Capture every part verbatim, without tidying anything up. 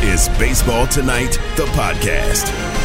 is Baseball Tonight, the podcast.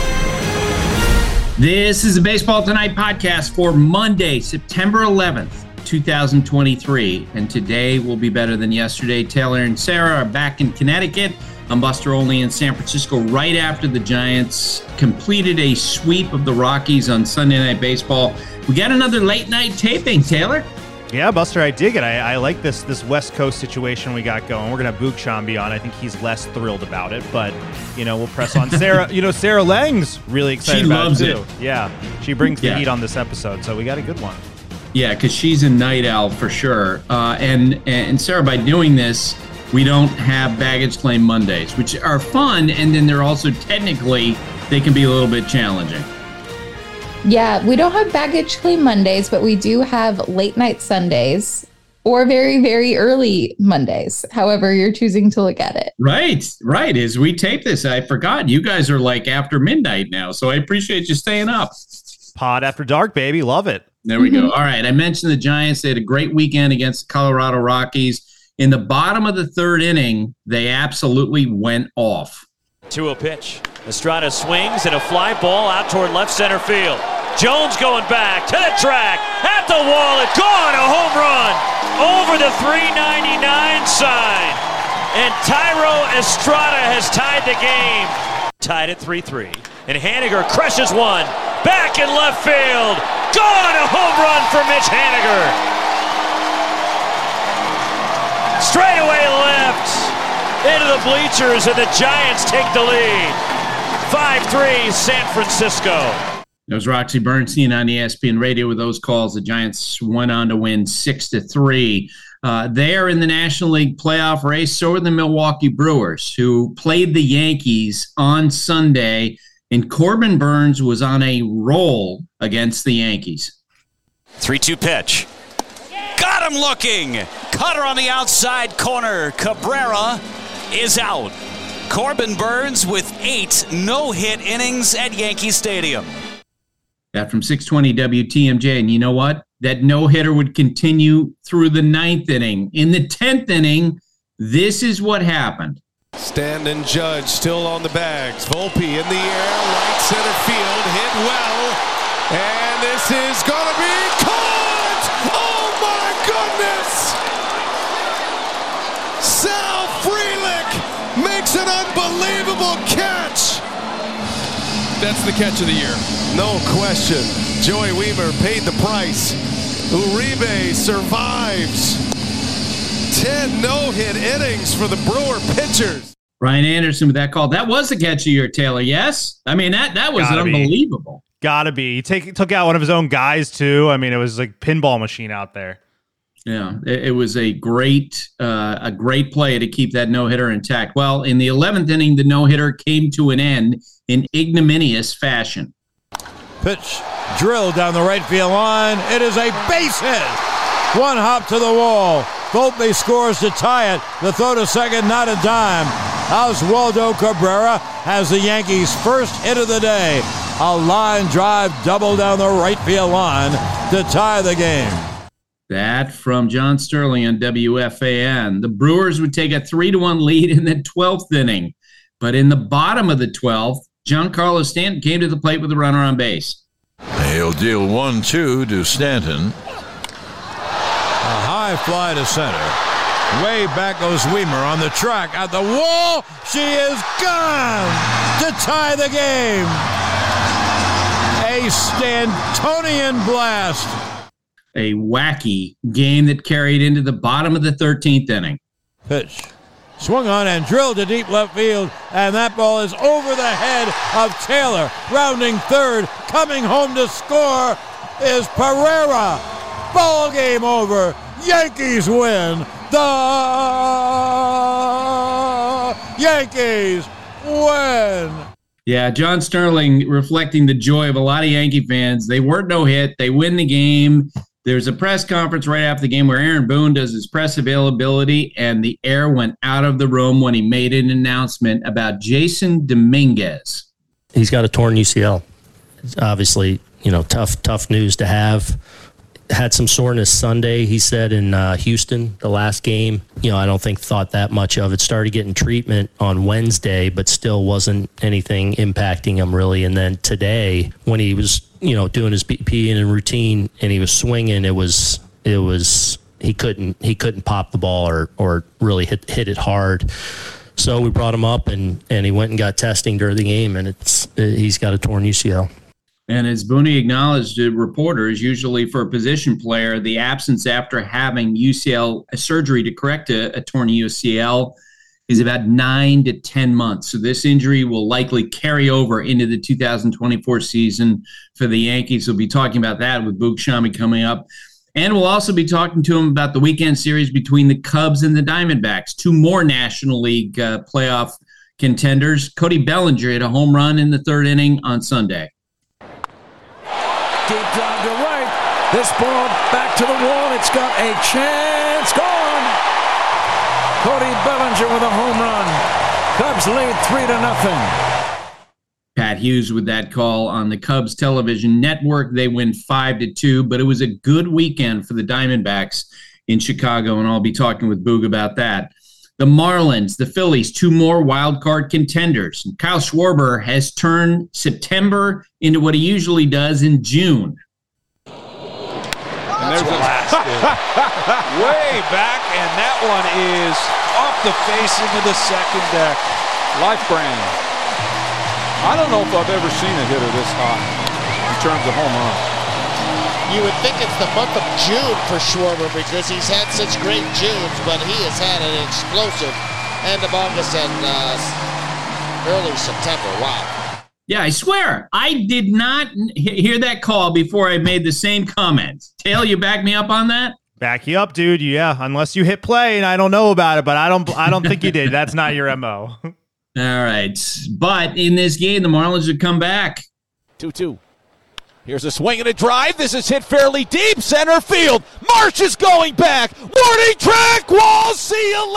This is the Baseball Tonight podcast for Monday, September eleventh, twenty twenty-three. And today will be better than yesterday. Taylor and Sarah are back in Connecticut. I'm Buster Olney in San Francisco right after the Giants completed a sweep of the Rockies on Sunday Night Baseball. We got another late night taping, Taylor. Yeah, Buster, I dig it. I, I like this this West Coast situation we got going. We're going to have Bookchan be on. I think he's less thrilled about it, but, you know, we'll press on. Sarah, you know, Sarah Lang's really excited she about loves it, too. it. Yeah, she brings the yeah. heat on this episode, so we got a good one. Yeah, because she's a night owl for sure. Uh, and, and Sarah, by doing this, we don't have Baggage Claim Mondays, which are fun, and then they're also technically, they can be a little bit challenging. Yeah, we don't have Baggage Claim Mondays, but we do have Late Night Sundays or very, very early Mondays, however you're choosing to look at it. Right, right. As we tape this, I forgot. You guys are like after midnight now, so I appreciate you staying up. Pod after dark, baby. Love it. There we go. All right, I mentioned the Giants. They had a great weekend against the Colorado Rockies. In the bottom of the third inning, they absolutely went off. To a pitch. Estrada swings and a fly ball out toward left center field. Jones going back to the track, at the wall, it's gone, a home run over the three ninety-nine sign. And Thairo Estrada has tied the game. Tied at three three. And Haniger crushes one, back in left field. Gone, a home run for Mitch Haniger. Straight away left, into the bleachers, and the Giants take the lead. five three San Francisco. It was Roxy Bernstein on E S P N Radio with those calls. The Giants went on to win six to three. Uh, they are in the National League playoff race. So are the Milwaukee Brewers, who played the Yankees on Sunday, and Corbin Burnes was on a roll against the Yankees. three two pitch. Got him looking. Cutter on the outside corner. Cabrera is out. Corbin Burnes with eight no-hit innings at Yankee Stadium. That from six twenty W T M J. And you know what? That no-hitter would continue through the ninth inning. In the tenth inning, this is what happened. Stanton Judge still on the bags. Volpe in the air, right center field, hit well. And this is going to be caught! Oh my goodness! Sal Frelick makes an unbelievable catch! That's the catch of the year. No question. Joey Wiemer paid the price. Uribe survives. ten no-hit innings for the Brewer pitchers. Ryan Anderson with that call. That was the catch of your Taylor, yes? I mean, that that was Gotta unbelievable. Be. Gotta be. He take, took out one of his own guys, too. I mean, it was like pinball machine out there. Yeah, it, it was a great uh, a great play to keep that no-hitter intact. Well, in the eleventh inning, the no-hitter came to an end in ignominious fashion. Pitch drilled down the right field line. It is a base hit. One hop to the wall. Volpe scores to tie it. The throw to second, not a dime. Oswaldo Cabrera has the Yankees' first hit of the day. A line drive double down the right field line to tie the game. That from John Sterling on W F A N. The Brewers would take a three to one lead in the twelfth inning. But in the bottom of the twelfth, Giancarlo Stanton came to the plate with a runner on base. He'll deal one two to Stanton. A high fly to center. Way back goes Wiemer on the track. At the wall, she is gone to tie the game. A Stantonian blast. A wacky game that carried into the bottom of the thirteenth inning. Pitch. Swung on and drilled to deep left field, and that ball is over the head of Taylor. Rounding third, coming home to score is Pereira. Ball game over. Yankees win. The Yankees win. Yeah, John Sterling reflecting the joy of a lot of Yankee fans. They weren't no hit. They win the game. There's a press conference right after the game where Aaron Boone does his press availability, and the air went out of the room when he made an announcement about Jason Dominguez. He's got a torn U C L. It's obviously, you know, tough, tough news to have. had some soreness Sunday, he said, in uh, Houston, the last game. You know, I don't think thought that much of it. Started getting treatment on Wednesday, but still wasn't anything impacting him really. And then today, when he was, you know, doing his P P and routine and he was swinging, it was, it was, he couldn't, he couldn't pop the ball or, or really hit, hit it hard. So we brought him up and, and he went and got testing during the game, and it's, he's got a torn U C L. And as Booney acknowledged to reporters, usually for a position player, the absence after having U C L surgery to correct a, a torn U C L is about nine to ten months. So this injury will likely carry over into the two thousand twenty-four season for the Yankees. We'll be talking about that with Boog Sciambi coming up. And we'll also be talking to him about the weekend series between the Cubs and the Diamondbacks, two more National League uh, playoff contenders. Cody Bellinger hit a home run in the third inning on Sunday. Deep drive to right. This ball back to the wall. It's got a chance. Gone. Cody Bellinger with a home run. Cubs lead three to nothing. Pat Hughes with that call on the Cubs television network. They win five to two, but it was a good weekend for the Diamondbacks in Chicago, and I'll be talking with Boog about that. The Marlins, the Phillies, two more wild card contenders. And Kyle Schwarber has turned September into what he usually does in June. And there's a way back, and that one is off the face into the second deck. Life brand. I don't know if I've ever seen a hitter this hot in terms of home runs. You would think it's the month of June for Schwarber because he's had such great Junes, but he has had an explosive end of August and uh, early September. Wow. Yeah, I swear, I did not hear that call before I made the same comment. Taylor, you back me up on that? Back you up, dude. Yeah, unless you hit play, and I don't know about it, but I don't. I don't think you did. That's not your M O. All right, but in this game, the Marlins would come back. two two. Here's a swing and a drive. This is hit fairly deep. Center field. Marsh is going back. Warning track wall. See you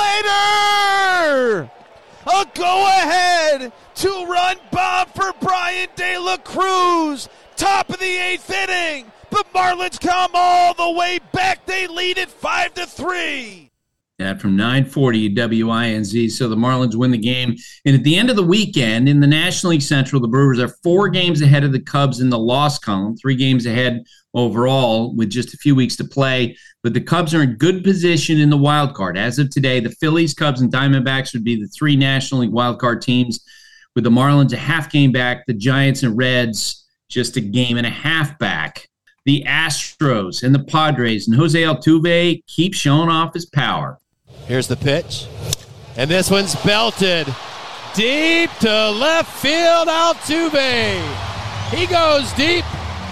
later. A go-ahead two-run bomb for Brian De La Cruz. Top of the eighth inning. The Marlins come all the way back. They lead it five to three. That from nine forty W I N Z. So the Marlins win the game. And at the end of the weekend in the National League Central, the Brewers are four games ahead of the Cubs in the loss column, three games ahead overall with just a few weeks to play. But the Cubs are in good position in the wild card. As of today, the Phillies, Cubs, and Diamondbacks would be the three National League wild card teams, with the Marlins a half game back, the Giants and Reds just a game and a half back. The Astros and the Padres and Jose Altuve keep showing off his power. Here's the pitch. And this one's belted. Deep to left field, Altuve. He goes deep.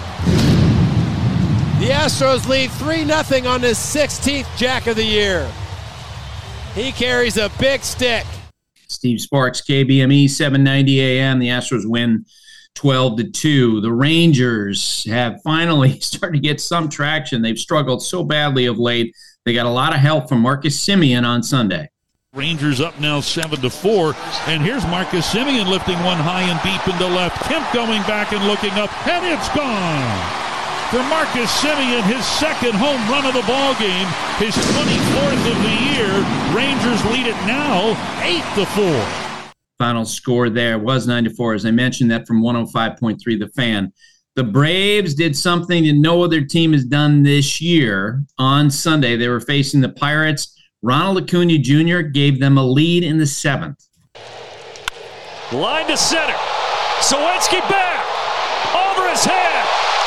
The Astros lead three nothing on his sixteenth Jack of the year. He carries a big stick. Steve Sparks, K B M E, seven ninety A M. The Astros win twelve to two. The Rangers have finally started to get some traction. They've struggled so badly of late. They got a lot of help from Marcus Semien on Sunday. Rangers up now seven to four, and here's Marcus Semien lifting one high and deep into left. Kemp going back and looking up, and it's gone. For Marcus Semien, his second home run of the ball game, his twenty-fourth of the year. Rangers lead it now eight to four. Final score there was nine to four, as I mentioned that from one oh five point three The Fan. The Braves did something that no other team has done this year. On Sunday, they were facing the Pirates. Ronald Acuna Junior gave them a lead in the seventh. Line to center. Sawinski back. Over his head.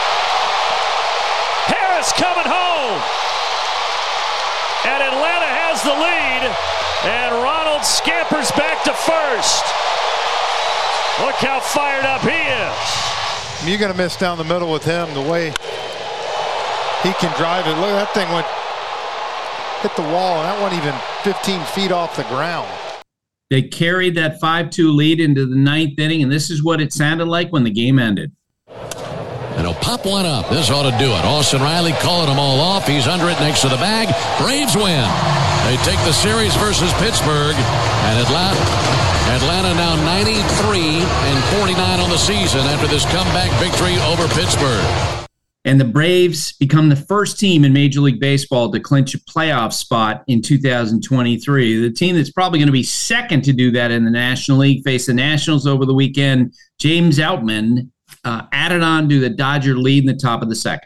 Harris coming home. And Atlanta has the lead. And Ronald scampers back to first. Look how fired up he is. You're going to miss down the middle with him, the way he can drive it. Look, that thing went, hit the wall, and that went even fifteen feet off the ground. They carried that five two lead into the ninth inning, and this is what it sounded like when the game ended. And he'll pop one up. This ought to do it. Austin Riley calling them all off. He's under it next to the bag. Braves win. They take the series versus Pittsburgh, and Atlanta... Atlanta now ninety-three and forty-nine on the season after this comeback victory over Pittsburgh. And the Braves become the first team in Major League Baseball to clinch a playoff spot in two thousand twenty-three. The team that's probably going to be second to do that in the National League faced the Nationals over the weekend. James Outman uh, added on to the Dodger lead in the top of the second.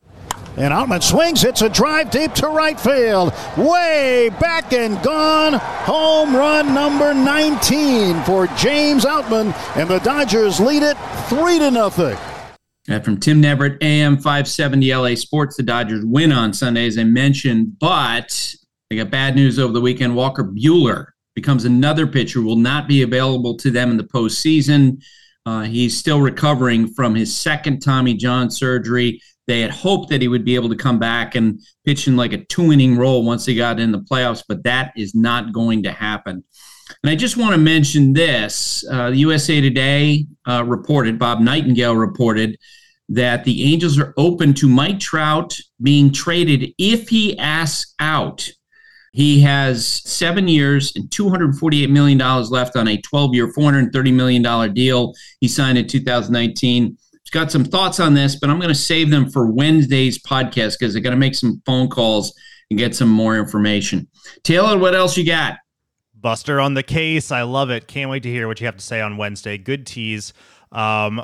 And Outman swings. It's a drive deep to right field. Way back and gone. Home run number nineteen for James Outman. And the Dodgers lead it three to nothing. Uh, from Tim Neverett, A M five seventy L A Sports, the Dodgers win on Sunday, as I mentioned, but they got bad news over the weekend. Walker Buehler becomes another pitcher, will not be available to them in the postseason. Uh, he's still recovering from his second Tommy John surgery. They had hoped that he would be able to come back and pitch in like a two-inning role once he got in the playoffs, but that is not going to happen. And I just want to mention this. Uh, the U S A Today uh, reported, Bob Nightingale reported, that the Angels are open to Mike Trout being traded if he asks out. He has seven years and two hundred forty-eight million dollars left on a twelve-year, four hundred thirty million dollars deal he signed in two thousand nineteen. He's got some thoughts on this, but I'm going to save them for Wednesday's podcast because I got to make some phone calls and get some more information. Taylor, what else you got? Buster on the case. I love it. Can't wait to hear what you have to say on Wednesday. Good tease. Um,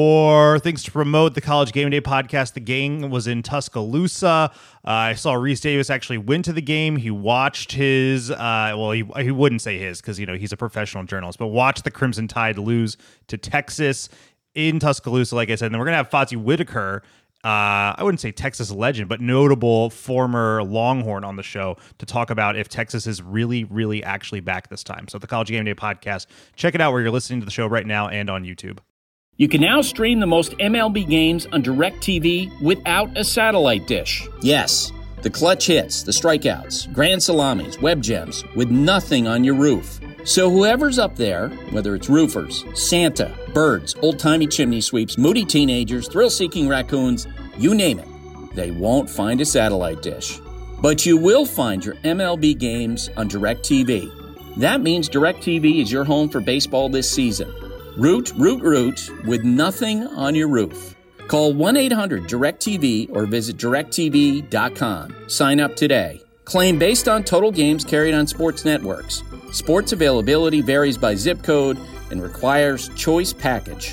for things to promote the College Game Day podcast, the gang was in Tuscaloosa. Uh, I saw Reese Davis actually went to the game. He watched his, uh, well, he, he wouldn't say his because, you know, he's a professional journalist, but watched the Crimson Tide lose to Texas in Tuscaloosa, like I said. And then we're going to have Fozzie Whitaker, uh, I wouldn't say Texas legend, but notable former Longhorn on the show to talk about if Texas is really, really actually back this time. So the College Game Day podcast, check it out where you're listening to the show right now and on YouTube. You can now stream the most M L B games on DirecTV without a satellite dish. Yes, the clutch hits, the strikeouts, grand salamis, web gems, with nothing on your roof. So whoever's up there, whether it's roofers, Santa, birds, old-timey chimney sweeps, moody teenagers, thrill-seeking raccoons, you name it, they won't find a satellite dish. But you will find your M L B games on DirecTV. That means DirecTV is your home for baseball this season. Root, root, root, with nothing on your roof. Call one eight hundred direct T V or visit direct T V dot com. Sign up today. Claim based on total games carried on sports networks. Sports availability varies by zip code and requires choice package.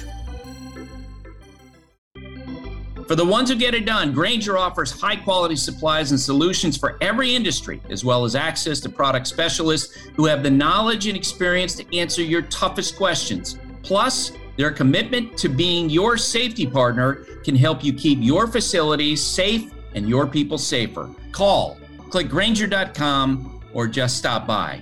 For the ones who get it done, Grainger offers high-quality supplies and solutions for every industry, as well as access to product specialists who have the knowledge and experience to answer your toughest questions. Plus, their commitment to being your safety partner can help you keep your facilities safe and your people safer. Call, click Grainger dot com, or just stop by.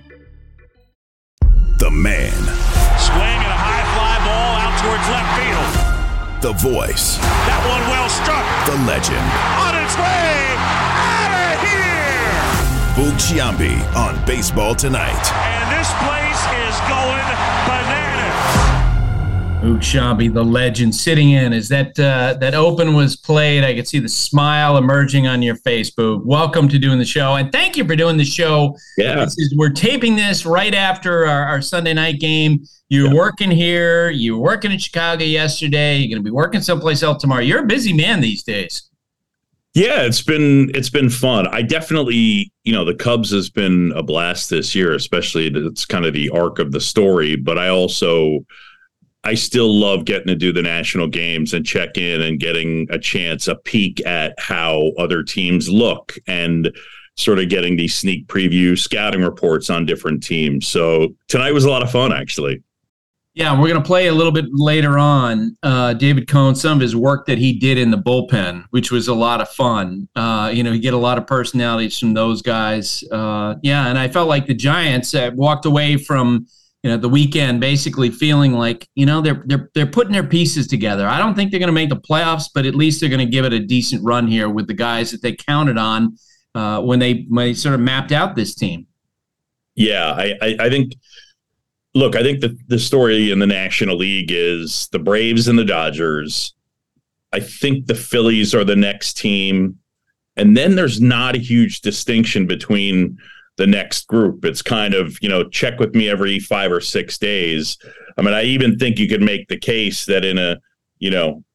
The man. Swing and a high fly ball out towards left field. The voice. That one well struck. The legend. On its way. Out of here. Boog Sciambi on Baseball Tonight. And this place is going bananas. Boog Sciambi, the legend, sitting in. As that uh, that open was played, I could see the smile emerging on your face, Boog. Welcome to doing the show, and thank you for doing the show. Yeah. This is, we're taping this right after our, our Sunday night game. You're yeah. working here. You were working in Chicago yesterday. You're going to be working someplace else tomorrow. You're a busy man these days. Yeah, it's been it's been fun. I definitely, you know, the Cubs has been a blast this year, especially it's kind of the arc of the story. But I also, I still love getting to do the national games and check in and getting a chance, a peek at how other teams look and sort of getting these sneak preview scouting reports on different teams. So tonight was a lot of fun, actually. Yeah, we're going to play a little bit later on uh, David Cone, some of his work that he did in the bullpen, which was a lot of fun. Uh, you know, you get a lot of personalities from those guys. Uh, yeah, and I felt like the Giants uh, walked away from, you know, the weekend basically feeling like, you know, they're they're they're putting their pieces together. I don't think they're going to make the playoffs, but at least they're going to give it a decent run here with the guys that they counted on uh, when they when they sort of mapped out this team. Yeah, I I, I think. Look, I think the, the story in the National League is the Braves and the Dodgers. I think the Phillies are the next team. And then there's not a huge distinction between the next group. It's kind of, you know, check with me every five or six days. I mean, I even think you could make the case that in a, you know,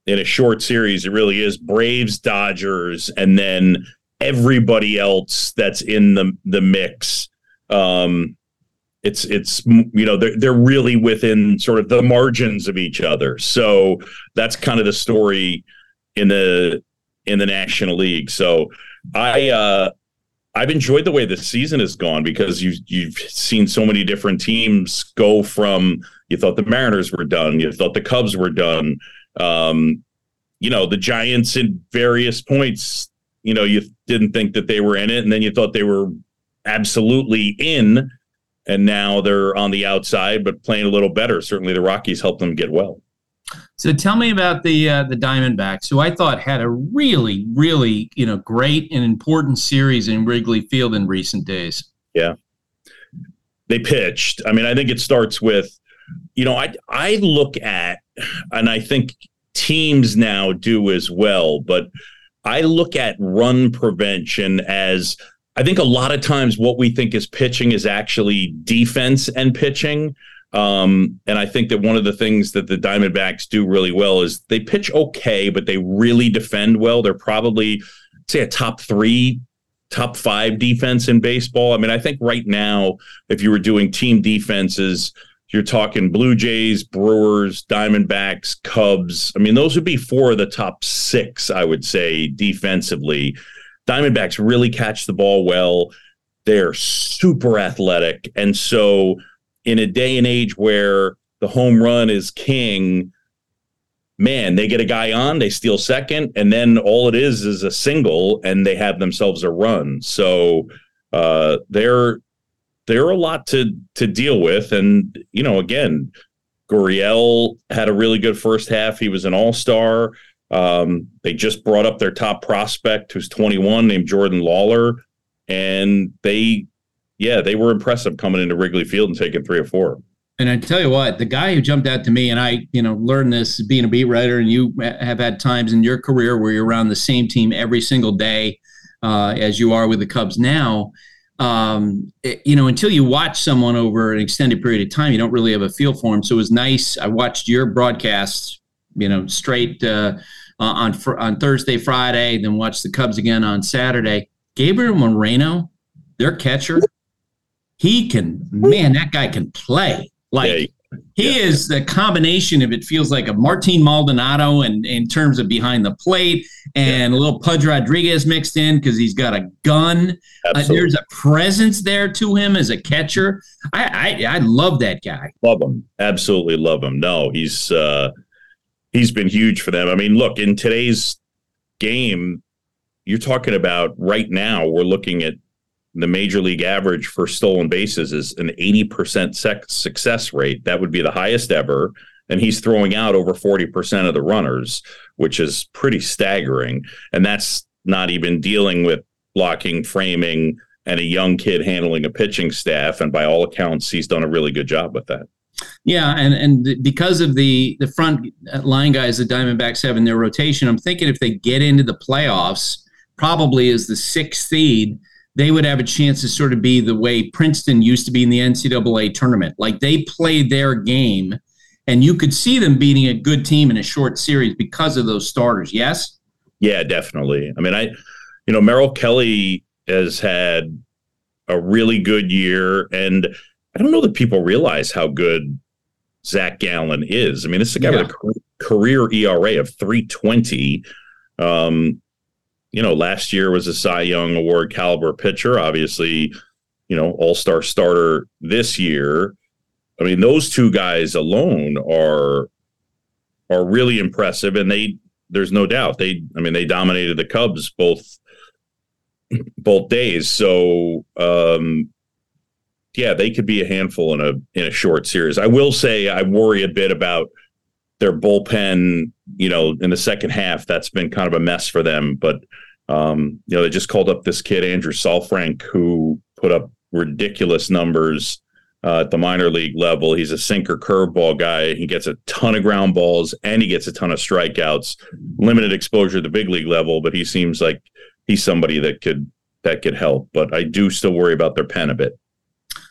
in a short series, it really is Braves, Dodgers, and then everybody else that's in the the mix. Um, it's it's you know they're they're really within sort of the margins of each other. So that's kind of the story in the in the National League. So I uh, I've enjoyed the way the season has gone because you you've seen so many different teams go from you thought the Mariners were done, you thought the Cubs were done. Um, you know, the Giants at various points, you know, you didn't think that they were in it, and then you thought they were absolutely in, and now they're on the outside, but playing a little better. Certainly the Rockies helped them get well. So tell me about the uh, the Diamondbacks, who I thought had a really, really, you know, great and important series in Wrigley Field in recent days. Yeah. They pitched. I mean, I think it starts with, you know, I I look at, and I think teams now do as well, but I look at run prevention as, I think a lot of times what we think is pitching is actually defense and pitching. Um, and I think that one of the things that the Diamondbacks do really well is they pitch okay, but they really defend well. They're probably, say, a top three, top five defense in baseball. I mean, I think right now, if you were doing team defenses, you're talking Blue Jays, Brewers, Diamondbacks, Cubs. I mean, those would be four of the top six, I would say, defensively. Diamondbacks really catch the ball well. They're super athletic. And so in a day and age where the home run is king, man, they get a guy on, they steal second, and then all it is is a single, and they have themselves a run. So uh, they're they're a lot to to deal with. And, you know, again, Gurriel had a really good first half. He was an all-star. Um, they just brought up their top prospect, who's twenty-one, named Jordan Lawler. And they, yeah, they were impressive coming into Wrigley Field and taking three or four. And I tell you what, the guy who jumped out to me, and I, you know, learned this being a beat writer, and you have had times in your career where you're around the same team every single day uh, as you are with the Cubs now. Um, it, you know, until you watch someone over an extended period of time, you don't really have a feel for them. So it was nice. I watched your broadcasts, you know, straight uh, on fr- on Thursday, Friday, then watched the Cubs again on Saturday. Gabriel Moreno, their catcher, he can, man, that guy can play. Like, yeah, he yeah. is the combination of, it feels like a Martin Maldonado and in terms of behind the plate, and yeah. a little Pudge Rodriguez mixed in because he's got a gun. Uh, there's a presence there to him as a catcher. I, I I love that guy. Love him. Absolutely love him. No, he's uh, he's been huge for them. I mean, look, in today's game, you're talking about right now, we're looking at the major league average for stolen bases is an eighty percent sec- success rate. That would be the highest ever. And he's throwing out over forty percent of the runners, which is pretty staggering. And that's not even dealing with blocking, framing, and a young kid handling a pitching staff. And by all accounts, he's done a really good job with that. Yeah, and and because of the the front line guys the Diamondbacks have in their rotation, I'm thinking if they get into the playoffs, probably as the sixth seed, they would have a chance to sort of be the way Princeton used to be in the N C double A tournament. Like, they played their game, and you could see them beating a good team in a short series because of those starters. Yes? Yeah, definitely. I mean, I, you know, Merrill Kelly has had a really good year, and I don't know that people realize how good Zach Gallen is. I mean, this is a guy yeah. with a career E R A of three twenty. Um, You know, last year was a Cy Young Award caliber pitcher. Obviously, you know, all-star starter this year. I mean, those two guys alone are are really impressive, and they there's no doubt they. I mean, they dominated the Cubs both both days. So, um, yeah, they could be a handful in a in a short series. I will say I worry a bit about their bullpen. You know, in the second half, that's been kind of a mess for them, but. Um, you know, they just called up this kid, Andrew Saalfrank, who put up ridiculous numbers uh, at the minor league level. He's a sinker curveball guy. He gets a ton of ground balls and he gets a ton of strikeouts, limited exposure at the big league level, but he seems like he's somebody that could that could help. But I do still worry about their pen a bit.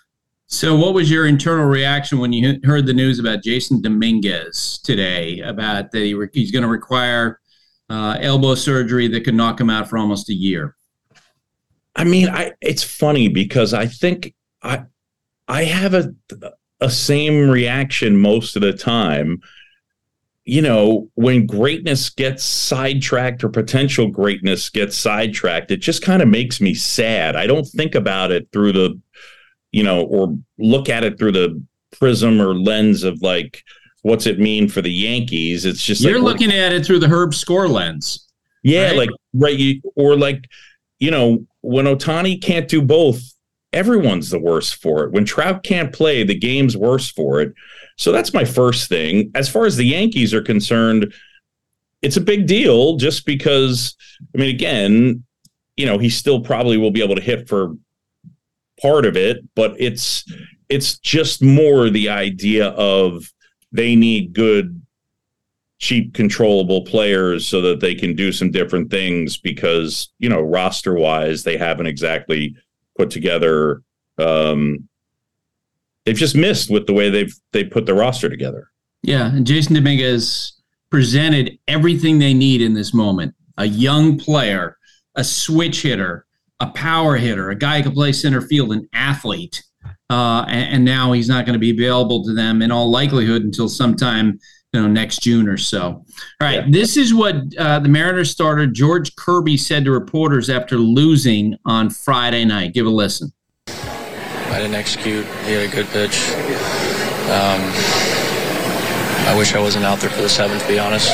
So what was your internal reaction when you heard the news about Jason Dominguez today, about that he re- he's going to require uh, elbow surgery that could knock him out for almost a year? I mean, I it's funny because I think I I have a a same reaction most of the time. You know, when greatness gets sidetracked or potential greatness gets sidetracked, it just kind of makes me sad. I don't think about it through the, you know, or look at it through the prism or lens of like, what's it mean for the Yankees? It's just you're like, looking at it through the Herb Score lens. Yeah, right? like right, you, or like, you know, when Ohtani can't do both, everyone's the worse for it. When Trout can't play, the game's worse for it. So that's my first thing. As far as the Yankees are concerned, it's a big deal just because, I mean, again, you know, he still probably will be able to hit for part of it, but it's it's just more the idea of they need good, cheap, controllable players so that they can do some different things because, you know, roster-wise, they haven't exactly put together um they've just missed with the way they've they put the roster together. Yeah, and Jason Dominguez presented everything they need in this moment. A young player, a switch hitter, a power hitter, a guy who can play center field, an athlete. Uh, and, and now he's not going to be available to them in all likelihood until sometime, you know, next June or so. All right, yeah. This is what uh, the Mariners starter George Kirby said to reporters after losing on Friday night. Give a listen. I didn't execute. He had a good pitch. Um, I wish I wasn't out there for the seventh, to be honest.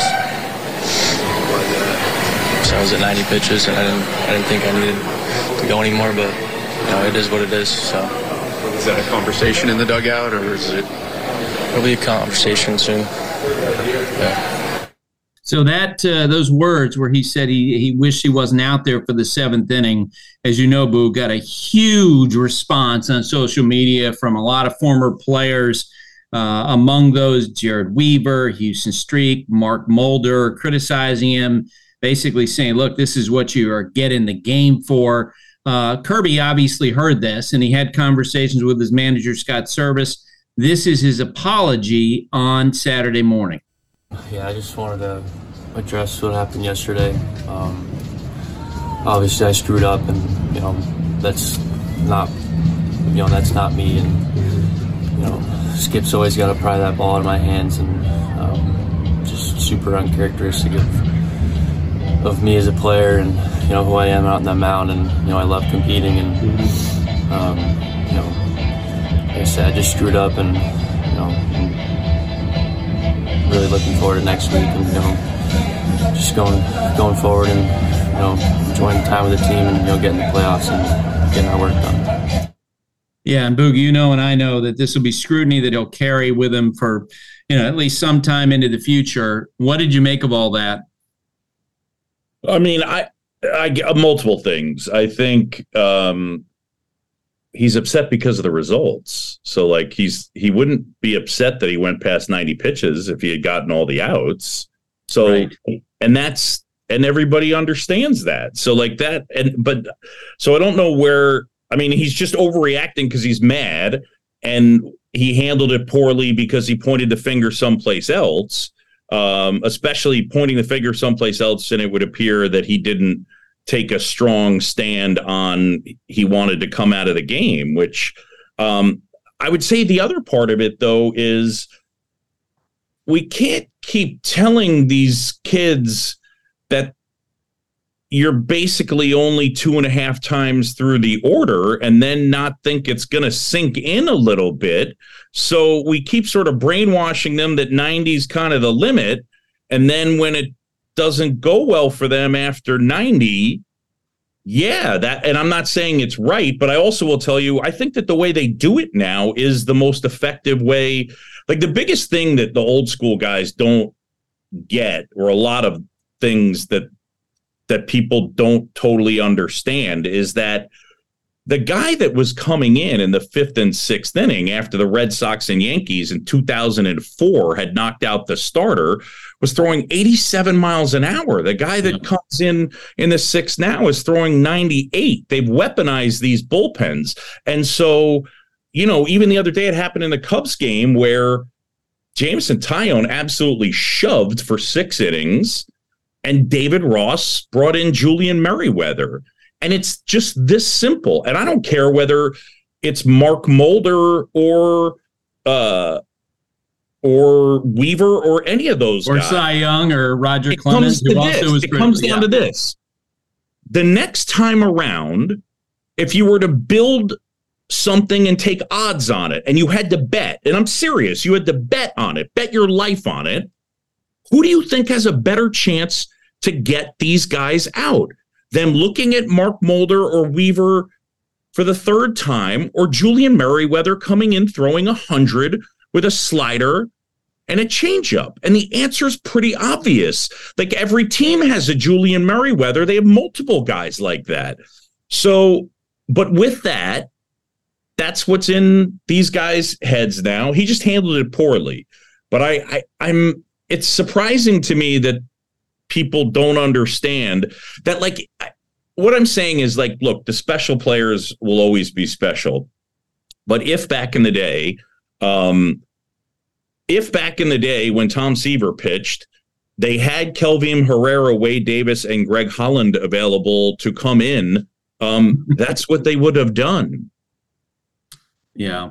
So I was at ninety pitches, and I didn't. I didn't think I needed to go anymore. But you know, it is what it is. So is that a conversation in the dugout, or is it? It'll be a conversation soon. Yeah. So that uh, those words where he said he he wished he wasn't out there for the seventh inning, as you know, Boo, got a huge response on social media from a lot of former players. Uh, among those, Jared Weaver, Houston Streak, Mark Mulder, criticizing him, basically saying, look, this is what you are getting the game for. Uh, Kirby obviously heard this, and he had conversations with his manager, Scott Service. This is his apology on Saturday morning. Yeah, I just wanted to address what happened yesterday. Um, obviously, I screwed up, and you know that's not, you know, that's not me. And you know, Skip's always got to pry that ball out of my hands, and um, just super uncharacteristic of of me as a player, and you know who I am out on the mound, and you know I love competing, and um, you know, like I said, I just screwed up, and you know. And, really looking forward to next week, and you know, just going going forward and you know enjoying the time with the team, and you know getting the playoffs and getting our work done. Yeah, and Boog, you know, and I know that this will be scrutiny that he'll carry with him for you know at least some time into the future. What did you make of all that? I mean, I I multiple things. I think. Um, He's upset because of the results. So like he's he wouldn't be upset that he went past ninety pitches if he had gotten all the outs. So right. and that's and everybody understands that. So like that and but so I don't know where I mean he's just overreacting because he's mad and he handled it poorly because he pointed the finger someplace else. Um, especially pointing the finger someplace else, and it would appear that he didn't take a strong stand on he wanted to come out of the game, which um, I would say the other part of it, though, is we can't keep telling these kids that you're basically only two and a half times through the order and then not think it's going to sink in a little bit. So we keep sort of brainwashing them that ninety is kind of the limit. And then when it doesn't go well for them after ninety, yeah, that, and I'm not saying it's right, but I also will tell you, I think that the way they do it now is the most effective way. Like the biggest thing that the old school guys don't get, or a lot of things that that people don't totally understand, is that the guy that was coming in in the fifth and sixth inning after the Red Sox and Yankees in two thousand four had knocked out the starter was throwing eighty-seven miles an hour. The guy that yeah. comes in in the sixth now is throwing ninety-eight. They've weaponized these bullpens. And so you know, even the other day it happened in the Cubs game where Jameson Taillon absolutely shoved for six innings, and David Ross brought in Julian Merriweather. And it's just this simple. And I don't care whether it's Mark Mulder or uh, or Weaver or any of those or guys. Cy Young or Roger It Clemens. comes to who also this. was It great. comes down Yeah. to this. The next time around, if you were to build something and take odds on it, and you had to bet, and I'm serious, you had to bet on it, bet your life on it, who do you think has a better chance to get these guys out? Them looking at Mark Mulder or Weaver for the third time, or Julian Merriweather coming in throwing a hundred with a slider and a changeup? And the answer is pretty obvious. Like, every team has a Julian Merriweather. They have multiple guys like that. So, but with that, that's what's in these guys' heads now. He just handled it poorly. But I, I I'm it's surprising to me that people don't understand that. Like, what I'm saying is, like, look, the special players will always be special. But if back in the day, um, if back in the day when Tom Seaver pitched, they had Kelvin Herrera, Wade Davis, and Greg Holland available to come in, um, that's what they would have done. Yeah.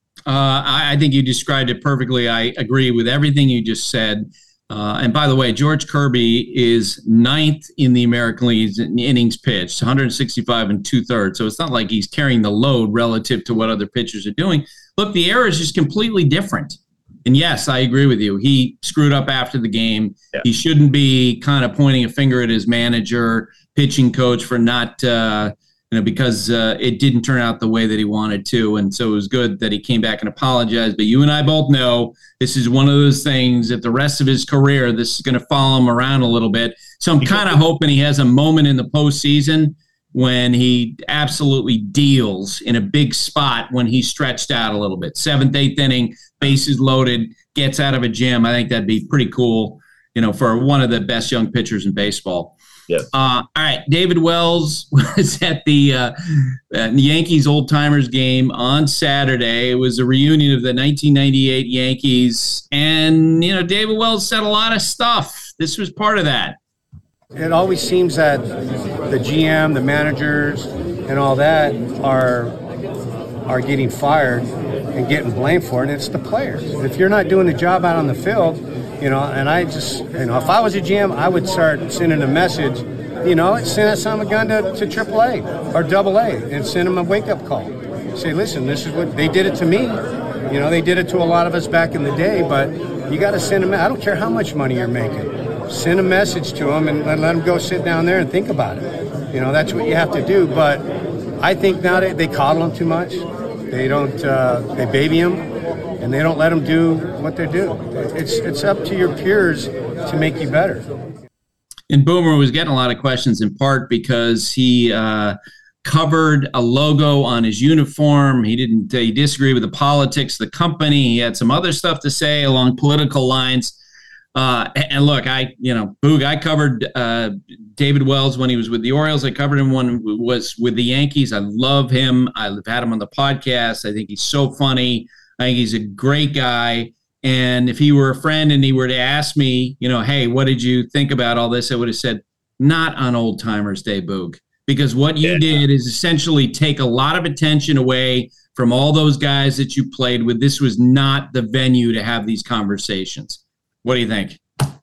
Uh, I, I think you described it perfectly. I agree with everything you just said. Uh, and by the way, George Kirby is ninth in the American League in innings pitched, one sixty-five and two thirds. So it's not like he's carrying the load relative to what other pitchers are doing. Look, the era is just completely different. And yes, I agree with you. He screwed up after the game. Yeah. He shouldn't be kind of pointing a finger at his manager, pitching coach for not, uh, you know, because uh, it didn't turn out the way that he wanted to. And so it was good that he came back and apologized. But you and I both know this is one of those things that the rest of his career, this is going to follow him around a little bit. So I'm kind of hoping he has a moment in the postseason when he absolutely deals in a big spot when he's stretched out a little bit. Seventh, eighth inning, bases loaded, gets out of a jam. I think that'd be pretty cool, you know, for one of the best young pitchers in baseball. Yeah. Uh, all right. David Wells was at the uh, uh, Yankees old timers game on Saturday. It was a reunion of the nineteen ninety-eight Yankees. And, you know, David Wells said a lot of stuff. This was part of that. It always seems that the G M, the managers, and all that are are getting fired and getting blamed for it. And it's the players. If you're not doing the job out on the field, you know, and I just, you know, if I was a G M, I would start sending a message, you know, send some a gun to, to triple A or double A and send them a wake-up call. Say, listen, this is what, they did it to me. You know, they did it to a lot of us back in the day, but you got to send them, I don't care how much money you're making. Send a message to them and let, let them go sit down there and think about it. You know, that's what you have to do. But I think now they, they coddle them too much. They don't, uh, they baby them. And they don't let them do what they do. It's it's up to your peers to make you better. And Boomer was getting a lot of questions in part because he uh, covered a logo on his uniform. He didn't. He disagreed with the politics of the company. He had some other stuff to say along political lines. Uh, and look, I you know, Boog, I covered uh, David Wells when he was with the Orioles. I covered him when he was with the Yankees. I love him. I've had him on the podcast. I think he's so funny. I think he's a great guy. And if he were a friend and he were to ask me, you know, hey, what did you think about all this? I would have said, not on Old Timers Day, Boog. Because what you yeah. did is essentially take a lot of attention away from all those guys that you played with. This was not the venue to have these conversations. What do you think?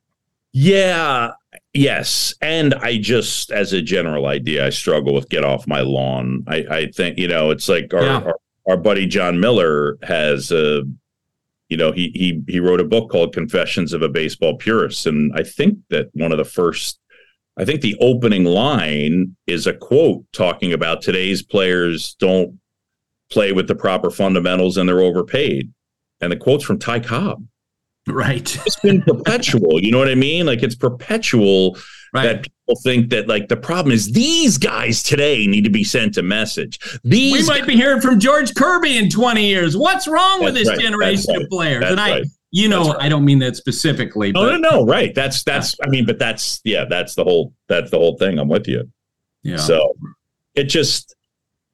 Yeah, yes. And I just, as a general idea, I struggle with get off my lawn. I, I think, you know, it's like our, yeah. our Our buddy John Miller has a, you know, he he he wrote a book called Confessions of a Baseball Purist. And I think that one of the first, I think the opening line is a quote talking about today's players don't play with the proper fundamentals and they're overpaid. And the quote's from Ty Cobb. Right. It's been perpetual. You know what I mean? Like, it's perpetual. Right. That people think that, like, the problem is these guys today need to be sent a message. These we might guys- be hearing from George Kirby in twenty years. What's wrong that's with this right, generation right, of players? That's and I, right. you know, right. I don't mean that specifically. No, but, no, no. Right. That's that's. I mean, but that's yeah. That's the whole. That's the whole thing. I'm with you. Yeah. So it just.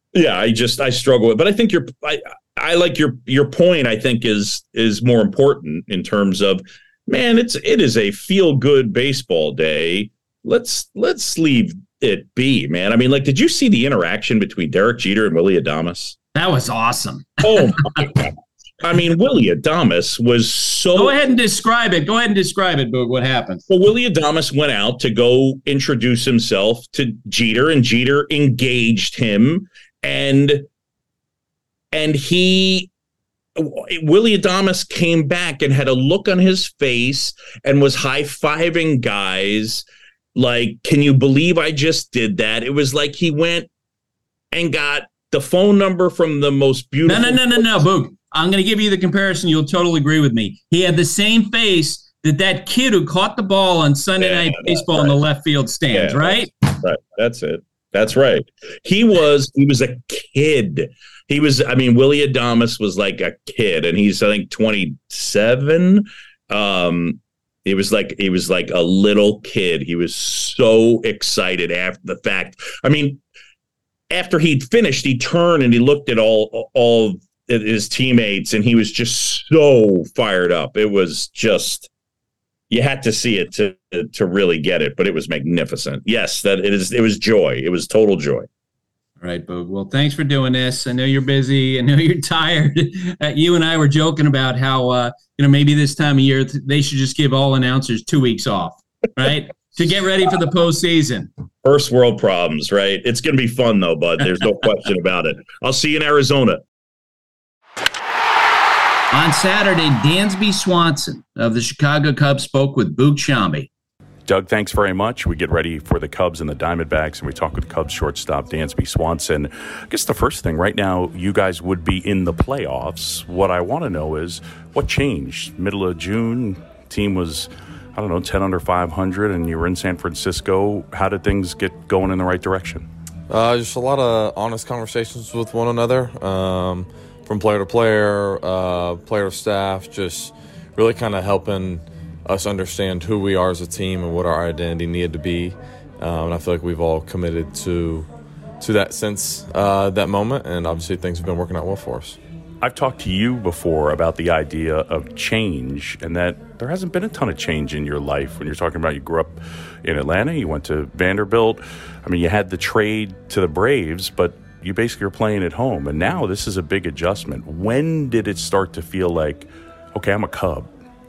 Yeah, I just I struggle with, but I think your I I like your your point. I think is is more important in terms of, man, it's it is a feel good baseball day. Let's let's leave it be, man. I mean, like, did you see the interaction between Derek Jeter and Willy Adames? That was awesome. Oh my God. I mean, Willy Adames was so. Go ahead and describe it. Go ahead and describe it, Boog. What happened? Well, Willy Adames went out to go introduce himself to Jeter, and Jeter engaged him, and and he, Willy Adames came back and had a look on his face and was high-fiving guys like, can you believe I just did that? It was like he went and got the phone number from the most beautiful. No, no, no, no, no, Boog. I'm going to give you the comparison. You'll totally agree with me. He had the same face that that kid who caught the ball on Sunday yeah, Night Baseball right. in the left field stands, yeah, right? That's, right. That's it. That's right. He was he was a kid. He was, I mean, Willy Adames was like a kid, and he's, I think, twenty-seven. Um, he was like he was like a little kid. He was so excited after the fact. I mean, after he'd finished, he turned and he looked at all all his teammates, and he was just so fired up. It was just, you had to see it to to really get it, but it was magnificent. Yes, that it is. It was joy. It was total joy. All right, Boog. Well, thanks for doing this. I know you're busy. I know you're tired. Uh, you and I were joking about how uh, you know maybe this time of year they should just give all announcers two weeks off, right, to get ready for the postseason. First world problems, right? It's going to be fun though, bud. There's no question about it. I'll see you in Arizona. On Saturday, Dansby Swanson of the Chicago Cubs spoke with Boog Sciambi. Doug, thanks very much. We get ready for the Cubs and the Diamondbacks, and we talk with Cubs shortstop Dansby Swanson. I guess the first thing, right now, you guys would be in the playoffs. What I want to know is what changed? Middle of June, team was, I don't know, ten under five hundred, and you were in San Francisco. How did things get going in the right direction? Uh, just a lot of honest conversations with one another. Um, From player to player, uh, player to staff, just really kind of helping us understand who we are as a team and what our identity needed to be. Um, and I feel like we've all committed to to that since uh, that moment, and obviously things have been working out well for us. I've talked to you before about the idea of change, and that there hasn't been a ton of change in your life. When you're talking about you grew up in Atlanta, you went to Vanderbilt. I mean, you had the trade to the Braves, but you basically are playing at home, and now this is a big adjustment. When did it start to feel like, okay, I'm a Cub?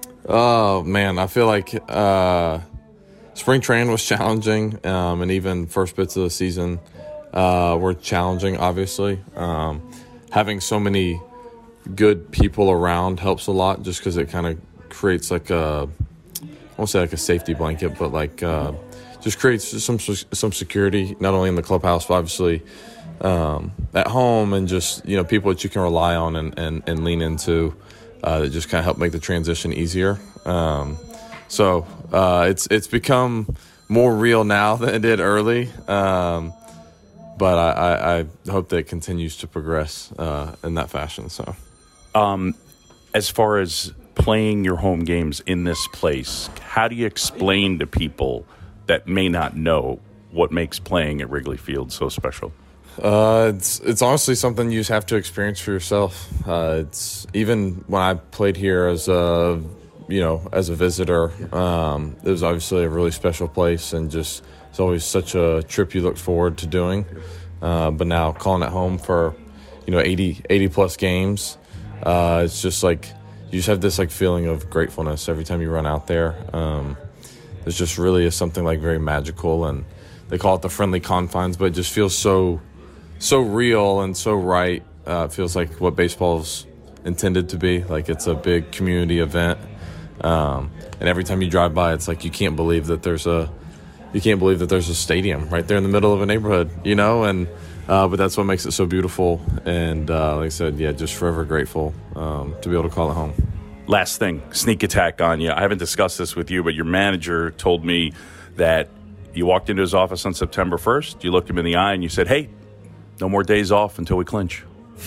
Oh, man, I feel like uh, spring training was challenging, um, and even first bits of the season uh, were challenging, obviously. Um, having so many good people around helps a lot just because it kind of creates like a, I won't say like a safety blanket, but like uh, just creates some some security, not only in the clubhouse, but obviously Um, at home, and just, you know, people that you can rely on and, and, and lean into uh, that just kind of help make the transition easier. Um, so uh, it's it's become more real now than it did early, um, but I, I, I hope that it continues to progress uh, in that fashion. So, um, as far as playing your home games in this place, how do you explain to people that may not know what makes playing at Wrigley Field so special? Uh, it's it's honestly something you just have to experience for yourself. Uh, it's even when I played here as a you know as a visitor, um, it was obviously a really special place, and just it's always such a trip you look forward to doing. Uh, but now calling it home for you know eighty, eighty plus games, uh, it's just like you just have this like feeling of gratefulness every time you run out there. Um, it's just really is something like very magical, and they call it the friendly confines, but it just feels so. so real and so right. Uh, it feels like what baseball's intended to be. Like it's a big community event. Um, and every time you drive by, it's like you can't believe that there's a you can't believe that there's a stadium right there in the middle of a neighborhood, you know? And uh, but that's what makes it so beautiful. And uh, like I said, yeah, just forever grateful um, to be able to call it home. Last thing, sneak attack on you. I haven't discussed this with you, but your manager told me that you walked into his office on September first, you looked him in the eye, and you said, hey, no more days off until we clinch.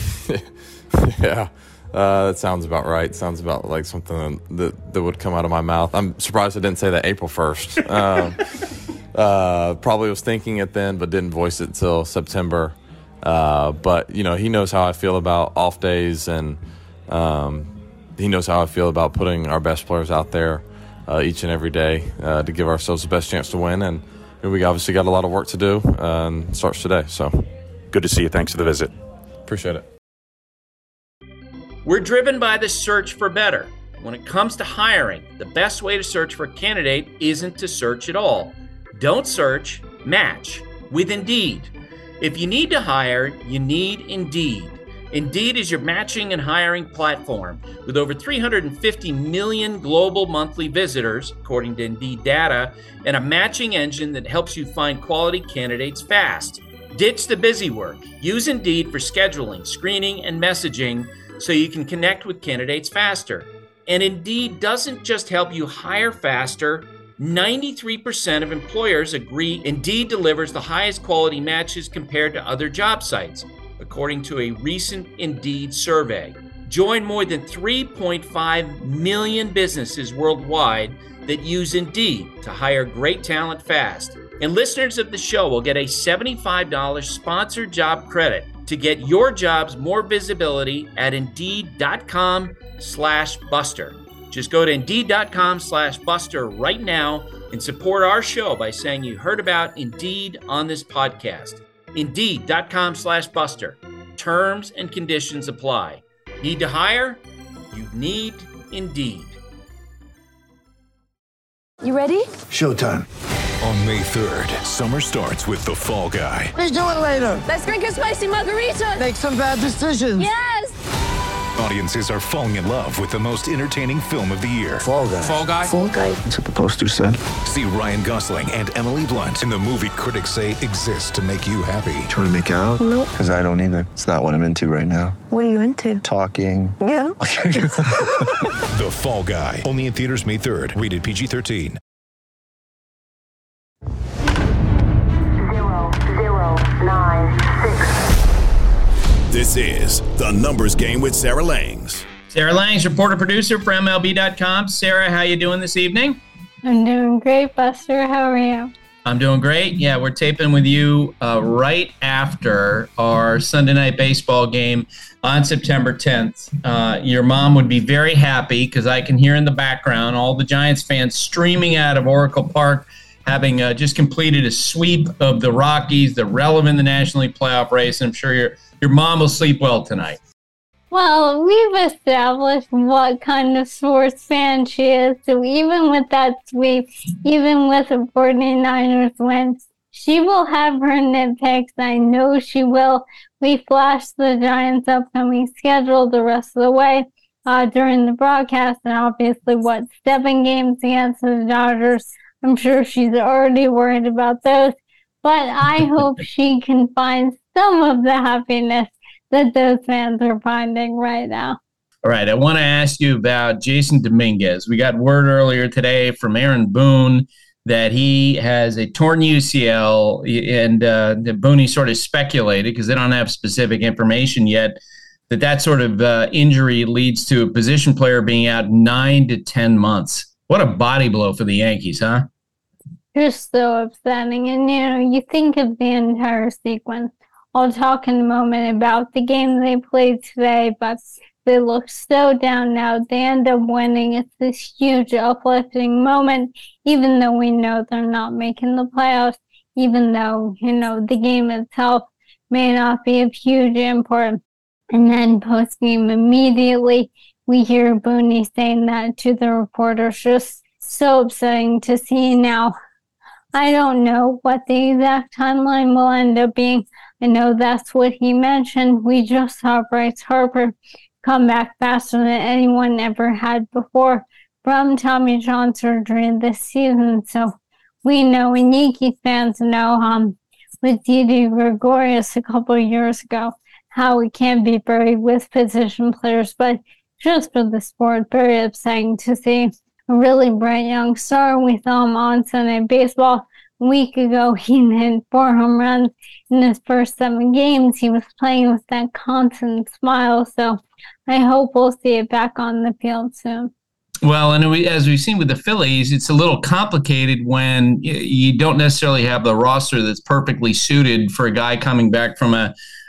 Yeah, uh, that sounds about right. Sounds about like something that, that would come out of my mouth. I'm surprised I didn't say that April first. uh, uh, probably was thinking it then, but didn't voice it till September. Uh, but, you know, he knows how I feel about off days, and um, he knows how I feel about putting our best players out there uh, each and every day uh, to give ourselves the best chance to win. And we obviously got a lot of work to do, uh, and it starts today. So good to see you. Thanks for the visit. Appreciate it. We're driven by the search for better. When it comes to hiring, the best way to search for a candidate isn't to search at all. Don't search, match with Indeed. If you need to hire, you need Indeed. Indeed is your matching and hiring platform with over three hundred fifty million global monthly visitors, according to Indeed data, and a matching engine that helps you find quality candidates fast. Ditch the busy work. Use Indeed for scheduling, screening, and messaging so you can connect with candidates faster. And Indeed doesn't just help you hire faster. ninety-three percent of employers agree Indeed delivers the highest quality matches compared to other job sites, according to a recent Indeed survey. Join more than three point five million businesses worldwide that use Indeed to hire great talent fast. And listeners of the show will get a seventy-five dollars sponsored job credit to get your jobs more visibility at Indeed.com slash Buster. Just go to Indeed.com slash Buster right now and support our show by saying you heard about Indeed on this podcast. Indeed.com slash Buster. Terms and conditions apply. Need to hire? You need Indeed. You ready? Showtime. On May third, summer starts with The Fall Guy. Let's do it later. Let's drink a spicy margarita. Make some bad decisions. Yes. Audiences are falling in love with the most entertaining film of the year. Fall Guy. Fall Guy? Fall Guy. That's what the poster said. See Ryan Gosling and Emily Blunt in the movie critics say exists to make you happy. Trying to make it out? Nope. Because I don't either. It's not what I'm into right now. What are you into? Talking. Yeah. The Fall Guy. Only in theaters May third. Rated P G thirteen. Zero, zero, nine, six. This is The Numbers Game with Sarah Langs. Sarah Langs, reporter-producer for M L B dot com. Sarah, how you doing this evening? I'm doing great, Buster. How are you? I'm doing great. Yeah, we're taping with you uh, right after our Sunday night baseball game on September tenth. Uh, your mom would be very happy because I can hear in the background all the Giants fans streaming out of Oracle Park, having uh, just completed a sweep of the Rockies. They're relevant in the National League playoff race. I'm sure your your mom will sleep well tonight. Well, we've established what kind of sports fan she is. So even with that sweep, even with a 49ers win, she will have her nitpicks. I know she will. We flashed the Giants' upcoming schedule the rest of the way uh, during the broadcast, and obviously what seven games against the Dodgers. I'm sure she's already worried about those, but I hope she can find some of the happiness that those fans are finding right now. All right, I want to ask you about Jason Dominguez. We got word earlier today from Aaron Boone that he has a torn U C L, and uh, Boone sort of speculated, because they don't have specific information yet, that that sort of uh, injury leads to a position player being out nine to ten months. What a body blow for the Yankees, huh? Just so upsetting. And, you know, you think of the entire sequence. I'll talk in a moment about the game they played today, but they look so down now. They end up winning. It's this huge uplifting moment, even though we know they're not making the playoffs, even though, you know, the game itself may not be of huge import. And then post-game immediately, we hear Booney saying that to the reporters. Just so upsetting to see now. I don't know what the exact timeline will end up being. I know that's what he mentioned. We just saw Bryce Harper come back faster than anyone ever had before from Tommy John surgery this season. So we know, and Yankees fans know, um, with Didi Gregorius a couple of years ago, how it can be buried with position players. But just for the sport, very upsetting to see a really bright young star. We saw him on Sunday Baseball a week ago. He hit four home runs in his first seven games. He was playing with that constant smile. So I hope we'll see it back on the field soon. Well, and we, as we've seen with the Phillies, it's a little complicated when you don't necessarily have the roster that's perfectly suited for a guy coming back from a,